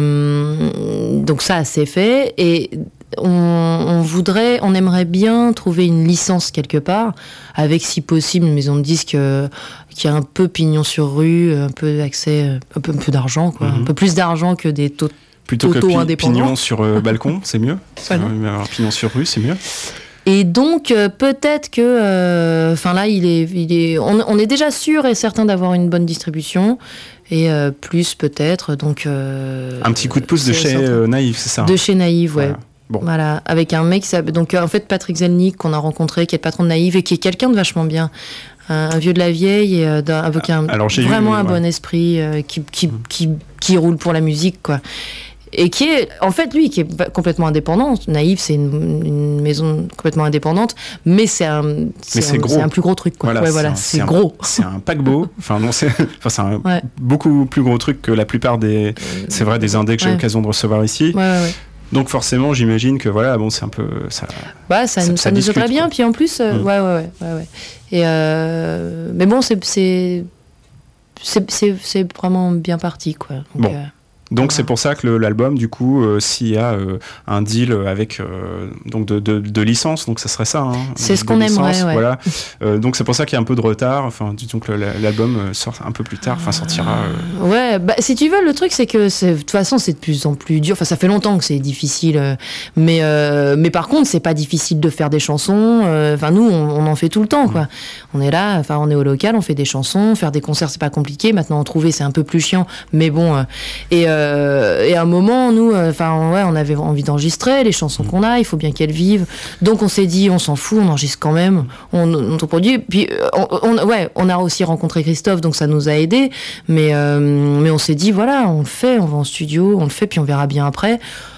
euh, donc ça c'est fait et on, on voudrait on aimerait bien trouver une licence quelque part avec si possible une maison de disques euh, qui a un peu pignon sur rue, un peu d'accès, un peu, un peu d'argent quoi, mmh. un peu plus d'argent que des taux plutôt que pi- pignon sur euh, balcon, c'est mieux. Voilà. Un pignon sur rue, c'est mieux. Et donc euh, peut-être que, enfin euh, là, il est, il est, on, on est déjà sûr et certain d'avoir une bonne distribution et euh, plus peut-être. Donc euh, un petit coup de pouce de chez euh, Naïve, c'est ça. De chez Naïve, ouais. Voilà. Bon. Voilà, avec un mec, donc en fait Patrick Zelnick qu'on a rencontré, qui est le patron de Naïve et qui est quelqu'un de vachement bien. Un, un vieux de la vieille et euh, avec un Alors, vraiment eu, un ouais. bon esprit euh, qui, qui, qui, qui roule pour la musique quoi. Et qui est, en fait, lui, qui est complètement indépendant. Naïve, c'est une, une maison complètement indépendante, mais c'est un, c'est, mais c'est, un, gros. c'est un plus gros truc, quoi. Voilà, ouais, c'est, voilà, un, c'est, c'est gros. Un, c'est un paquebot. Enfin, non, c'est, enfin, c'est un ouais. beaucoup plus gros truc que la plupart des, c'est vrai, des indés que j'ai ouais. l'occasion de recevoir ici. Ouais, ouais, ouais. Donc forcément, j'imagine que voilà, bon, c'est un peu ça. Bah, ça, ça, ça, ça nous plaît bien. Puis en plus, euh, mmh. ouais, ouais, ouais, ouais, ouais. Et euh, mais bon, c'est, c'est, c'est, c'est, c'est vraiment bien parti, quoi. Donc, bon. Euh, Donc c'est pour ça que le, l'album, du coup, euh, s'il y a euh, un deal avec euh, donc de, de, de licence, donc ça serait ça. Hein, c'est ce qu'on licence, aimerait. Ouais. Voilà. Euh, donc c'est pour ça qu'il y a un peu de retard. Enfin, disons que l'album sort un peu plus tard. Enfin, sortira. Euh... Ouais. Bah, si tu veux, le truc c'est que c'est, de toute façon c'est de plus en plus dur. Enfin, ça fait longtemps que c'est difficile. Euh, mais euh, mais par contre, c'est pas difficile de faire des chansons. Enfin, nous, on, on en fait tout le temps, quoi. Mmh. On est là. Enfin, on est au local, on fait des chansons. Faire des concerts, c'est pas compliqué. Maintenant, en trouver, c'est un peu plus chiant. Mais bon. Euh, et euh, et à un moment, nous, enfin, euh, ouais, on avait envie d'enregistrer les chansons qu'on a. Il faut bien qu'elles vivent. Donc, on s'est dit, on s'en fout, on enregistre quand même. On, on produit. Puis, on, on, ouais, on a aussi rencontré Christophe, donc ça nous a aidés. Mais, euh, mais on s'est dit, voilà, on le fait, on va en studio, on le fait, puis on verra bien après.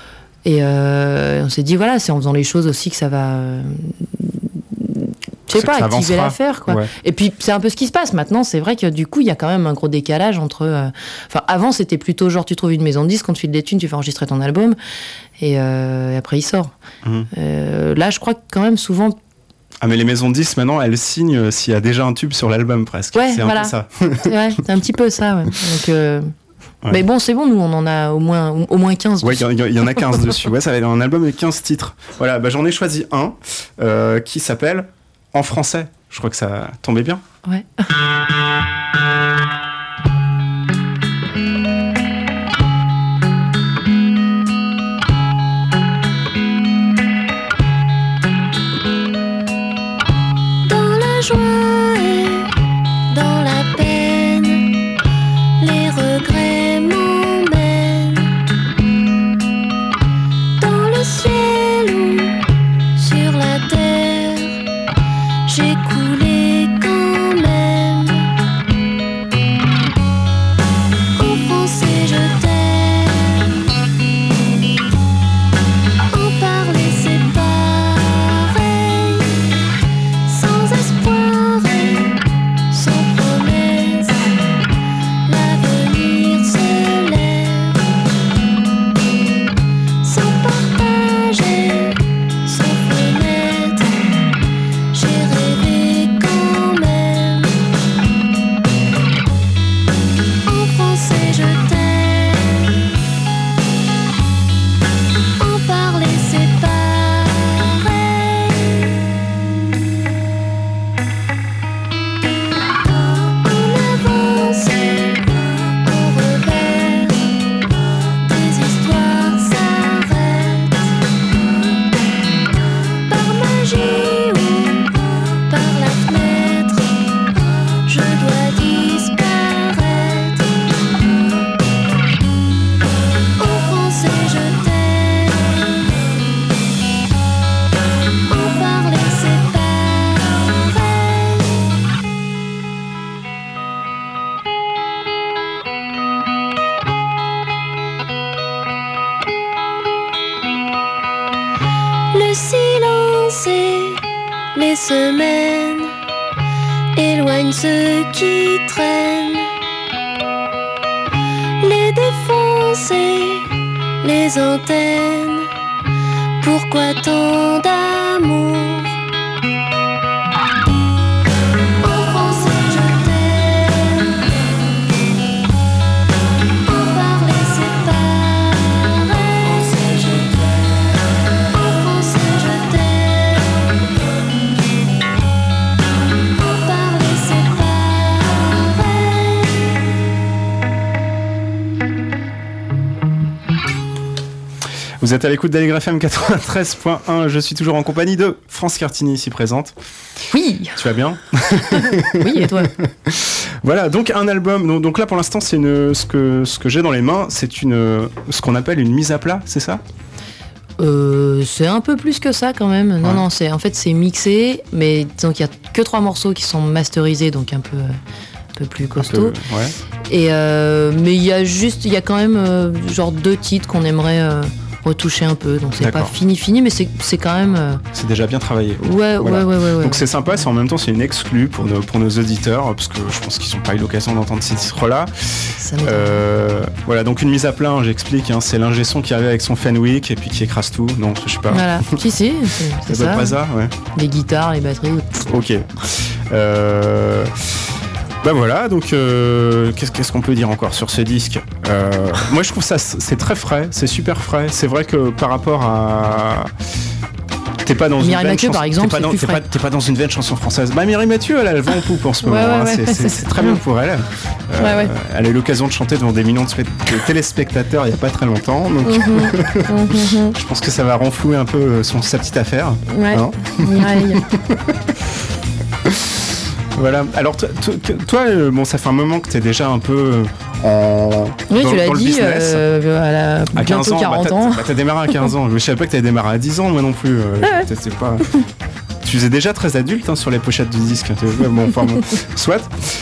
Et euh, on s'est dit, voilà, c'est en faisant les choses aussi que ça va. Euh, je sais pas, activer l'affaire, quoi. Ouais. Et puis, c'est un peu ce qui se passe. Maintenant, c'est vrai que du coup, il y a quand même un gros décalage entre... Enfin, euh... avant, c'était plutôt genre, tu trouves une maison de disques, on te file des thunes, tu fais enregistrer ton album, et, euh, et après, il sort. Mmh. Euh, là, je crois que quand même, souvent... Ah, mais les maisons de disques, maintenant, elles signent s'il y a déjà un tube sur l'album, presque. Ouais, c'est voilà. un peu ça. Ouais, c'est un petit peu ça, ouais. Donc... Euh... Ouais. Mais bon, c'est bon, nous, on en a au moins, au moins quinze. Ouais, il y, y en a quinze dessus. Ouais, ça va être un album avec quinze titres. Voilà, bah, j'en ai choisi un euh, qui s'appelle En français. Je crois que ça tombait bien. Ouais. Dans la joie et dans En parler c'est pareil. En avance, en revers, des histoires s'arrêtent. Par magie ou par la fenêtre, je dois disparaître. En français je t'aime. En parler c'est pareil. Le silence et les semaines éloignent ceux qui traînent. Les défenses et les antennes. Pourquoi tant d'amour? En français je t'aime. En parler c'est pareil. En français je t'aime. En parler c'est pareil. Vous êtes à l'écoute d'Allegre F M quatre-vingt-treize point un. Je suis toujours en compagnie de France Cartini, ici présente. Oui. Tu vas bien? Oui, et toi? Voilà, donc un album. Donc, donc là, pour l'instant, c'est une, ce que, ce que j'ai dans les mains, c'est une, ce qu'on appelle une mise à plat, c'est ça? Euh, c'est un peu plus que ça quand même. Non, Ouais. non, c'est en fait c'est mixé, mais donc il y a que trois morceaux qui sont masterisés, donc un peu, un peu plus Un costaud. peu, ouais. Et euh, mais il y a juste, il y a quand même euh, genre deux titres qu'on aimerait euh, retoucher un peu. Donc c'est pas D'accord. fini fini, mais c'est c'est quand même. euh, C'est déjà bien travaillé. Ouais, Voilà. ouais, ouais, ouais, ouais. Donc c'est sympa, c'est en même temps c'est une exclue pour nos, pour nos auditeurs, parce que je pense qu'ils n'ont pas eu l'occasion d'entendre ces titres-là. Ça m'étonne. Euh, voilà, donc une mise à plat, hein, j'explique, hein, c'est l'ingé son qui arrive avec son Fenwick et puis qui écrase tout. Non, je sais pas. Voilà. Si si, c'est c'est Ça doit être ça. pas ça, ouais. Les guitares, les batteries. Ok. Euh... Bah voilà, donc euh, qu'est-ce qu'est-ce qu'on peut dire encore sur ce disque? euh, Moi je trouve ça c'est très frais, c'est super frais. C'est vrai que par rapport à... T'es pas dans une Mireille veine Mathieu, chanson- par exemple, t'es pas c'est dans, plus t'es pas, frais. t'es pas dans une veine chanson française. Bah Mireille Mathieu, elle a le vent en poupe en ce Ouais, moment. ouais, hein. ouais, C'est- ouais, c'est c'est c'est très bien pour elle. Euh, Ouais, ouais. Elle a eu l'occasion de chanter devant des millions de, spect- de téléspectateurs il y a pas très longtemps. Donc Mhm, mhm, je pense que ça va renflouer un peu son, sa petite affaire. mhm. Ouais. Hein. Mireille. Voilà. Alors toi, toi, toi, euh, bon, ça fait un moment que t'es déjà un peu euh, en Oui, dans, tu l'as dans le dit, business. euh, à la À quinze bientôt ans, quarante bah, t'as, ans. bah, t'as démarré à quinze ans. Je savais pas que t'avais démarré à dix ans, moi non plus. Euh, Ah ouais. peut-être c'est pas. Tu faisais déjà très adulte hein, sur les pochettes du disque. Ouais, bon, enfin bon, soit.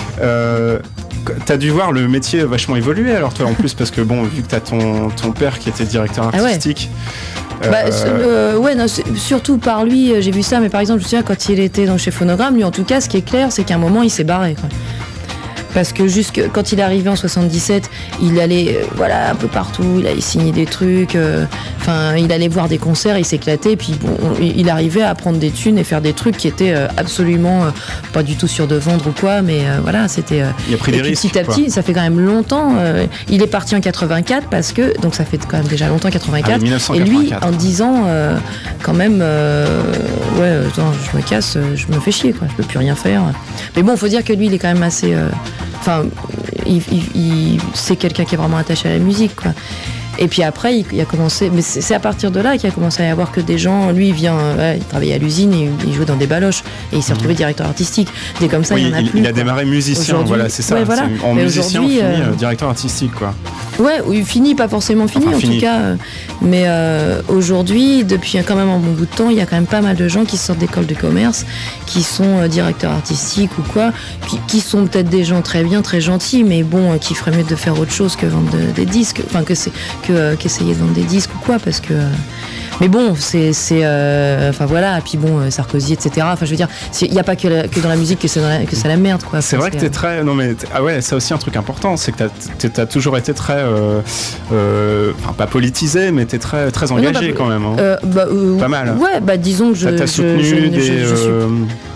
Euh, t'as dû voir le métier vachement évoluer alors toi en plus parce que bon, vu que t'as ton ton père qui était directeur Ah ouais. artistique. Bah, euh, c'est- euh, ouais, non, c'est- surtout par lui, euh, j'ai vu ça, mais par exemple, je me souviens quand il était dans chez Phonogramme, lui en tout cas, ce qui est clair, c'est qu'à un moment, il s'est barré. Quoi. Parce que jusque quand il est arrivé en soixante-dix-sept, il allait euh, voilà, un peu partout, il allait signer des trucs, euh, enfin, il allait voir des concerts, il s'éclatait, puis bon, on- il arrivait à prendre des thunes et faire des trucs qui étaient euh, absolument euh, pas du tout sûrs de vendre ou quoi, mais euh, voilà, c'était. euh, il a pris et des puis, risques. petit à quoi. petit, ça fait quand même longtemps. euh, il est parti en quatre-vingt-quatre parce que, donc ça fait quand même déjà longtemps Ah, quatre-vingt-quatre. mais Et lui, dix-neuf cent quatre-vingt-quatre. en dix ans, euh, quand même, euh, ouais, attends, je me casse, euh, je me fais chier, quoi. Je peux plus rien faire. Mais bon, faut dire que lui, il est quand même assez. euh, Enfin, il, il- il- c'est quelqu'un qui est vraiment attaché à la musique, quoi. Et puis après, il, il a commencé. Mais c'est c'est à partir de là qu'il a commencé à y avoir que des gens. Lui, il vient, euh, ouais, il travaillait à l'usine et il jouait dans des baloches. Et il s'est retrouvé directeur artistique. Des comme ça, Oui, il y en a il, plus. il a quoi. démarré musicien, Aujourd'hui- voilà, c'est ça. ouais, voilà. C'est- en Mais musicien, on aujourd'hui, finit euh, euh, directeur artistique, quoi. Ouais, oui, fini, pas forcément fini Enfin, en fini. tout cas. euh, Mais euh, aujourd'hui, depuis quand même un bon bout de temps, il y a quand même pas mal de gens qui sortent d'école de commerce, qui sont euh, directeurs artistiques ou quoi, qui, qui sont peut-être des gens très bien, très gentils, mais bon, euh, qui feraient mieux de faire autre chose que vendre de- des disques, enfin que c'est que euh, qu'essayer de vendre des disques ou quoi, parce que. euh, mais bon, c'est, c'est, euh, enfin voilà, et puis bon, euh, Sarkozy, et cetera. Enfin, je veux dire, il n'y a pas que, la- que dans la musique que c'est, dans la- que c'est la merde, quoi. C'est Enfin, vrai que t'es très. Non, mais. t'es- Ah ouais, c'est aussi un truc important, c'est que t'as, t'es- t'as toujours été très. euh, euh, Enfin, pas politisé, mais t'es très, très non, engagé bah, quand même. Hein. Euh, bah, euh, Pas mal. Ouais, bah disons que je. T'as, t'as je- soutenu je- je- des. je suis- euh,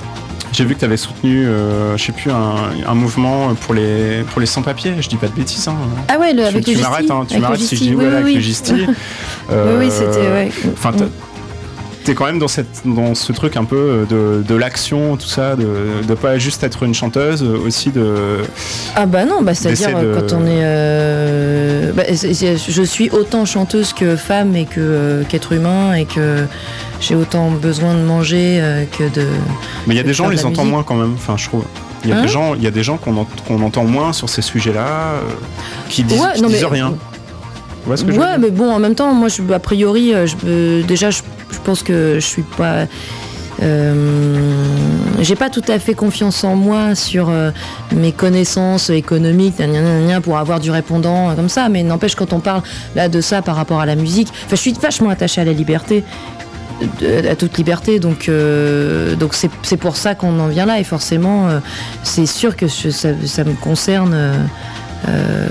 J'ai vu que tu avais soutenu, euh, je sais plus, un, un mouvement pour les, pour les sans-papiers. Je dis pas de bêtises. Hein. Ah ouais, le, tu, avec tu le m'arrêtes, hein, tu avec m'arrêtes le si je Gisti, dis oui, voilà, oui, avec oui. le Gisti. euh, oui, oui, c'était. Ouais. Enfin, t'es quand même dans, cette, dans ce truc un peu de, de l'action, tout ça, de, de pas juste être une chanteuse, aussi de. Ah bah non, bah c'est-à-dire de... quand on est. Euh, bah, c'est, c'est, je suis autant chanteuse que femme et que, euh, qu'être humain et que j'ai autant besoin de manger euh, que de. Mais il y a des gens, on les entend musique. moins quand même, enfin je trouve. Il y a hein des gens, il y a des gens qu'on, ent- qu'on entend moins sur ces sujets-là, euh, qui disent, ouais, qui non, disent mais, rien. Tu vois ce que je ouais, veux dire mais bon, en même temps, moi, je, a priori, je, euh, déjà, je, je pense que je suis pas. Euh, j'ai pas tout à fait confiance en moi sur euh, mes connaissances économiques gna, gna, gna, gna, pour avoir du répondant euh, comme ça, mais n'empêche quand on parle là de ça par rapport à la musique, enfin, je suis vachement attachée à la liberté, de, à toute liberté, donc euh, donc c'est, c'est pour ça qu'on en vient là, et forcément euh, c'est sûr que je, ça, ça me concerne. Euh, euh,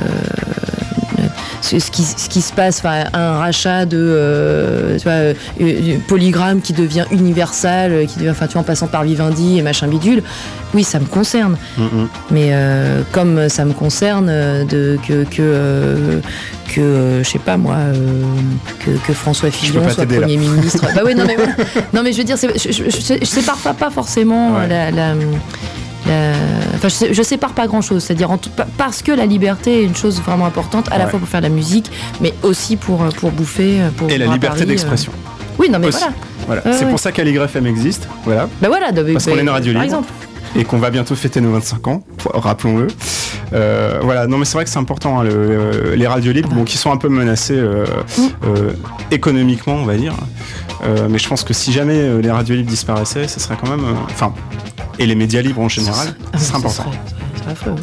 Ce qui, ce qui se passe, un rachat de euh, tu vois, euh, Polygram qui devient Universal, qui devient, enfin, tu vois, en passant par Vivendi et machin bidule, oui, ça me concerne. Mm-hmm. Mais euh, comme ça me concerne, euh, de, que, que, euh, que euh, je sais pas moi, euh, que, que François Fillon soit Premier là. ministre. Bah oui, non mais, non, mais je veux dire, c'est, je, je, je, je sépare pas, pas forcément ouais. la. la La... Enfin, je, je sépare pas grand chose, c'est-à-dire en tout... parce que la liberté est une chose vraiment importante, à ouais. la fois pour faire de la musique, mais aussi pour, pour bouffer. Pour et la liberté Paris, d'expression. Euh... Oui, non, mais aussi. voilà. voilà. Euh, c'est ouais. pour ça qu'Aligre F M existe. Voilà. Bah voilà, de... parce bah, qu'on est une radio libre. Exemple. Et qu'on va bientôt fêter nos vingt-cinq ans, rappelons-le. Euh, voilà, non mais c'est vrai que c'est important, hein, le, euh, les radios libres, ah bah. bon, qui sont un peu menacées euh, mmh. euh, économiquement, on va dire. Euh, mais je pense que si jamais euh, les radios libres disparaissaient, ça serait quand même... Enfin, euh, et les médias libres en général, ah, ce serait important. Serait, ça serait affreux.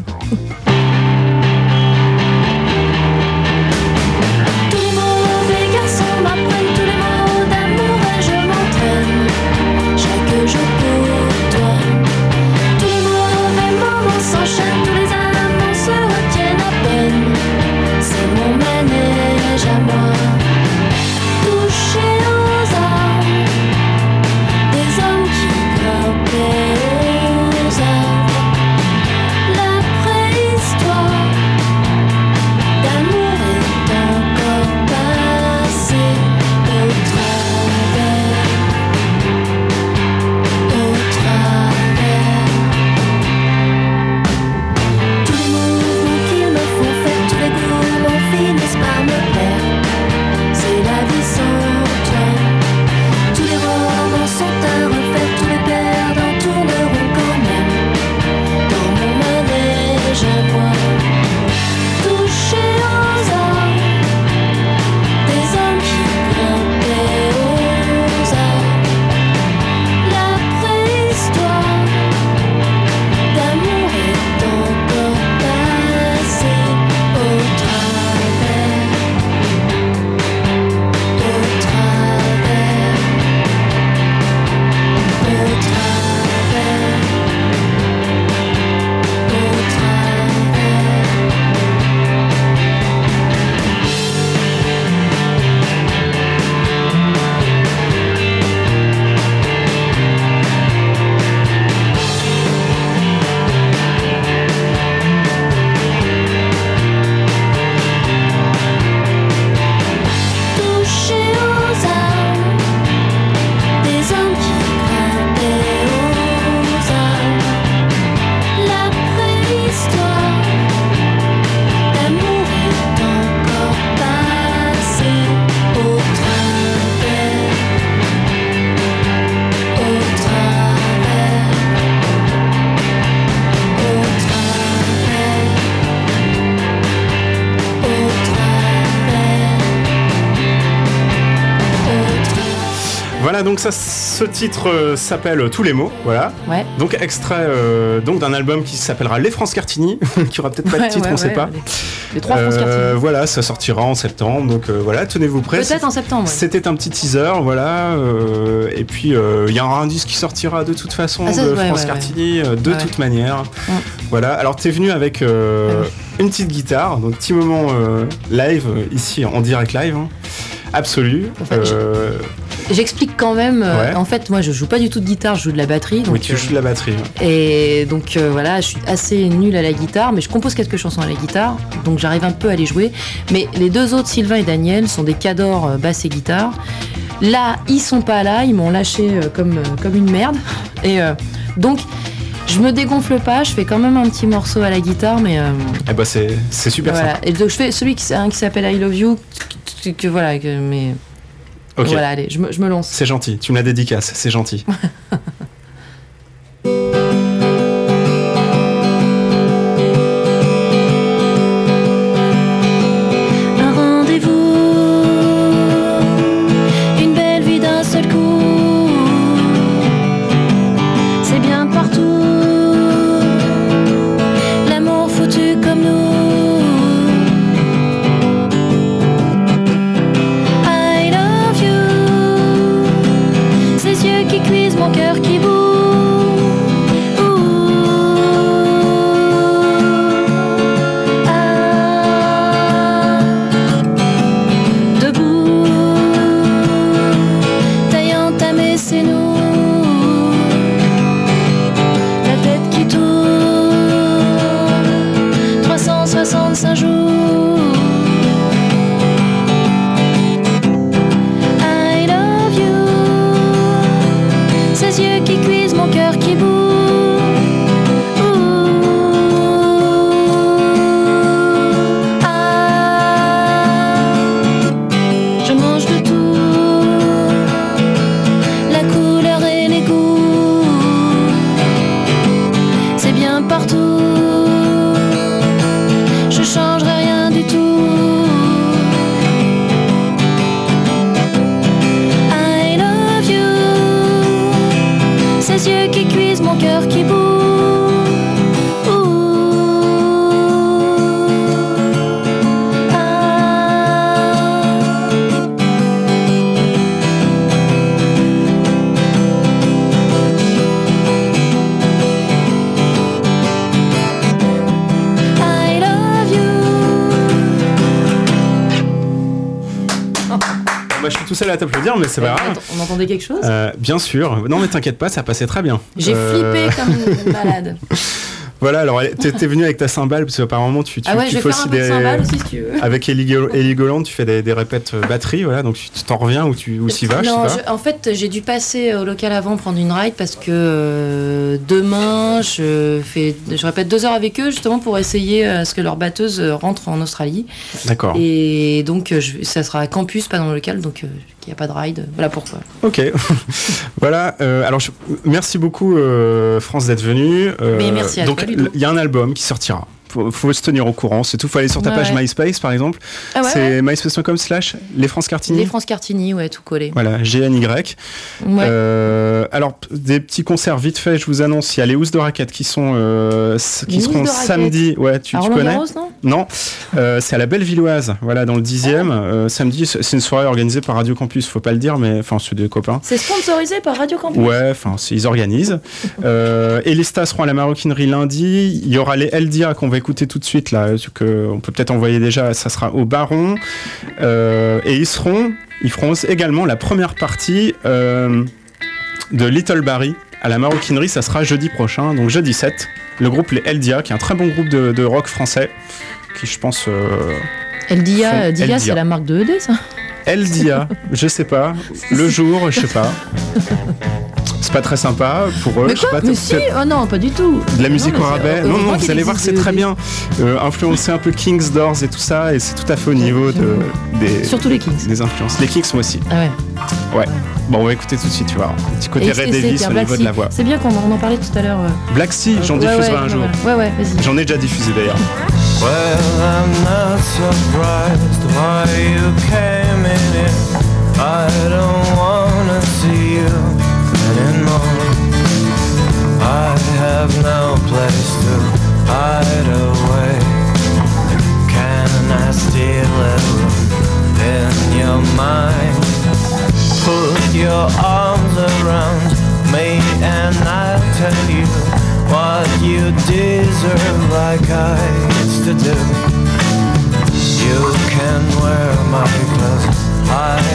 Donc ça, ce titre euh, s'appelle Tous les mots, voilà. Ouais. Donc extrait euh, donc d'un album qui s'appellera Les France Cartini, qui aura peut-être pas de ouais, titre, ouais, on sait ouais, pas. Les, les trois euh, France Cartini. Voilà, ça sortira en septembre, donc euh, voilà, tenez-vous prêts. Peut-être en septembre. Ouais. C'était un petit teaser, voilà. Euh, et puis il euh, y aura un disque qui sortira de toute façon ah, ça, de ouais, France ouais, Cartini, ouais. de ouais. toute manière. Ouais. Voilà. Alors t'es venu avec euh, ouais. une petite guitare, donc petit moment euh, live ici en direct live. Hein. absolue. Enfin, euh... J'explique quand même. Euh, ouais. En fait, moi, je joue pas du tout de guitare, je joue de la batterie. Donc, oui, tu joues de la batterie. Et donc euh, voilà, je suis assez nulle à la guitare, mais je compose quelques chansons à la guitare, donc j'arrive un peu à les jouer. Mais les deux autres, Sylvain et Daniel, sont des cadors euh, basse et guitare. Là, ils sont pas là, ils m'ont lâché euh, comme, euh, comme une merde. Et euh, donc, je me dégonfle pas, je fais quand même un petit morceau à la guitare, mais. Euh, eh ben c'est, c'est super voilà. sympa. Et donc, je fais celui qui, hein, qui s'appelle I Love You, que, que voilà, que, mais. Ok. Voilà, allez, je me, je me lance. C'est gentil, tu me la dédicaces, c'est gentil. Un rendez-vous, une belle vie d'un seul coup. C'est bien partout, l'amour foutu comme nous. I love you, ces yeux qui cuisent mon cœur qui bout. soixante-cinq jours. I love you, ces yeux qui cuisent mon cœur qui bout. Ah, je mange de tout, la couleur et les goûts. C'est bien partout, je changerai rien du tout. I love you, ces yeux qui cuisent mon cœur qui bout. Bah, je suis tout seul à t'applaudir, mais c'est pas grave. On entendait quelque chose euh, Bien sûr. Non, mais t'inquiète pas, ça passait très bien. J'ai euh... flippé comme une malade. Voilà, alors t'es, t'es venu avec ta cymbale, parce qu'apparemment tu, tu, ah ouais, tu je vais fais faire aussi un peu des. De cymbale aussi, si tu veux. Avec Ellie, Ellie Goland, tu fais des, des répètes batterie, voilà, donc tu t'en reviens ou tu ou s'y vas, non, je sais pas. Je, en fait, j'ai dû passer au local avant prendre une ride parce que euh, demain, je, fais, je répète deux heures avec eux justement pour essayer à ce que leur batteuse rentre en Australie. D'accord. Et donc, je, ça sera à campus, pas dans le local, donc il euh, n'y a pas de ride. Voilà pourquoi. Ok. Voilà. Euh, alors, je, merci beaucoup, euh, France, d'être venue. Euh, Mais merci à donc, toi, Ludo. il y a un album qui sortira. Faut, faut se tenir au courant, c'est tout. Faut aller sur ta ouais, page ouais. MySpace, par exemple. Ah ouais, c'est ouais. myspace point com slash les France Cartini. Les France Cartini, ouais, tout collé. Voilà, G N Y. Ouais. Euh, alors, des petits concerts vite fait, je vous annonce. Il y a les Housses de Raquettes qui sont euh, qui Les seront Housses de Raquettes. samedi. Ouais, tu, À tu Roland connais Garros, non Non, euh, c'est à la Bellevilloise, voilà, dans le dixième. Ah. Euh, samedi, c'est une soirée organisée par Radio Campus. Faut pas le dire, mais enfin, c'est des copains. C'est sponsorisé par Radio Campus. Ouais, enfin, ils organisent. euh, et les stars seront à la Maroquinerie lundi. Il y aura les L D A qu'on va écouter tout de suite là. Que on peut peut-être envoyer déjà, ça sera au Baron, euh, et ils seront, ils feront également la première partie euh, de Little Barry à la Maroquinerie, ça sera jeudi prochain, donc jeudi sept, le groupe les L D A, qui est un très bon groupe de, de rock français, qui je pense... Euh, L D A, font- D A, L D A. c'est la marque de E D, ça. L D A, je sais pas, le jour, je sais pas. C'est pas très sympa pour eux. Mais je sais quoi pas, Mais c'est- si, oh non, pas du tout. De la musique Non, au mais rabais. c'est- Non, heureusement non, qu'il vous allez voir, existe c'est très des- bien. Euh, influencé un peu Kings, Doors et tout ça, et c'est tout à fait au niveau de, des, Surtout les Kings. des influences. Les Kings, moi aussi. Ah ouais. Ouais. Bon, on va écouter tout de suite, tu vois. Un petit côté Et Red c'est- c'est Davis Pierre au Black niveau de Sea. la voix. C'est bien qu'on en, on en parlait tout à l'heure. euh. Black Sea, j'en Ouais, diffuserai ouais, un ouais, jour. Ouais, ouais, vas-y. J'en ai déjà diffusé d'ailleurs. Well, I'm not surprised why you came in here. I don't wanna see you anymore. I have no place to hide away. Can I steal a room in your mind? Put your arms around me and I'll tell you what you deserve like I used to do. You can wear my clothes, I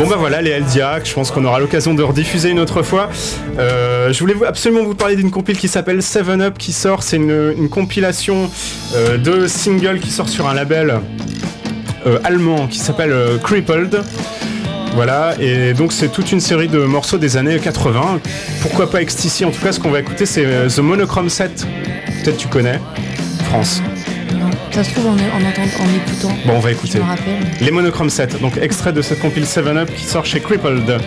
Bon bah voilà, les Eldiac, je pense qu'on aura l'occasion de rediffuser une autre fois. Euh, je voulais absolument vous parler d'une compile qui s'appelle seven up qui sort, c'est une, une compilation euh, de singles qui sort sur un label euh, allemand qui s'appelle euh, Crippled. Voilà, et donc c'est toute une série de morceaux des années quatre-vingts. Pourquoi pas X T C? En tout cas, ce qu'on va écouter, c'est euh, The Monochrome Set. Peut-être tu connais, France. Non, ça se trouve en, en, entend, en écoutant. Bon, on va écouter. Je me rappelle. Les Monochrome Set, donc extrait de cette compile seven up qui sort chez Crippled.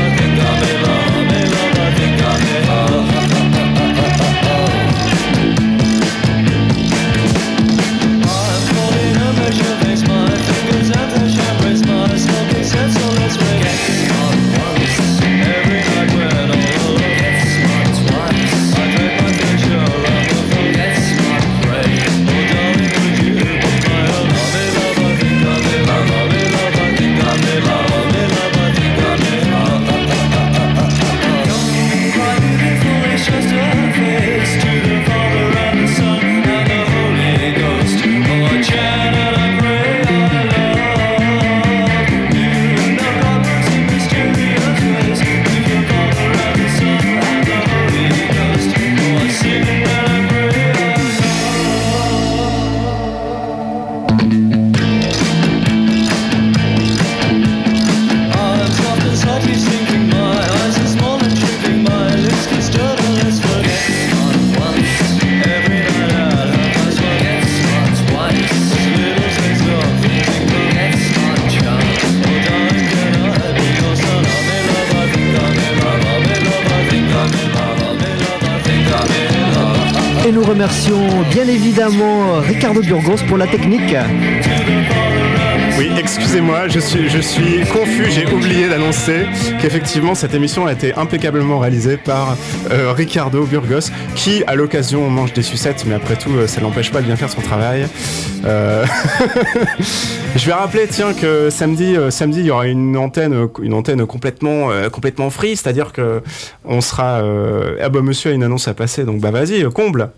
Et nous remercions bien évidemment Ricardo Burgos pour la technique. Oui, excusez-moi, je suis, je suis confus, j'ai oublié d'annoncer qu'effectivement cette émission a été impeccablement réalisée par euh, Ricardo Burgos, qui à l'occasion mange des sucettes, mais après tout ça l'empêche pas de bien faire son travail. Euh... Je vais rappeler, tiens, que samedi, euh, samedi il y aura une antenne, une antenne complètement, euh, complètement free, c'est-à-dire que on sera. Euh... Ah bah monsieur a une annonce à passer, donc bah vas-y, comble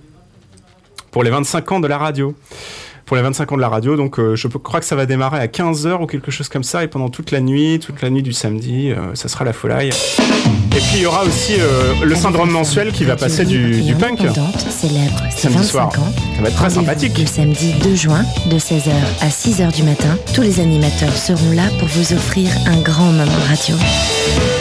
pour les vingt-cinq ans de la radio. Pour les vingt-cinq ans de la radio, donc euh, je crois que ça va démarrer à quinze heures ou quelque chose comme ça, et pendant toute la nuit, toute la nuit du samedi, euh, ça sera la folie. Et puis il y aura aussi euh, le syndrome mensuel qui va passer du, du punk. Célèbre ses samedi soir. vingt-cinq ans. Ça va être très sympathique. Le samedi deux juin, de seize heures à six heures du matin, tous les animateurs seront là pour vous offrir un grand moment radio.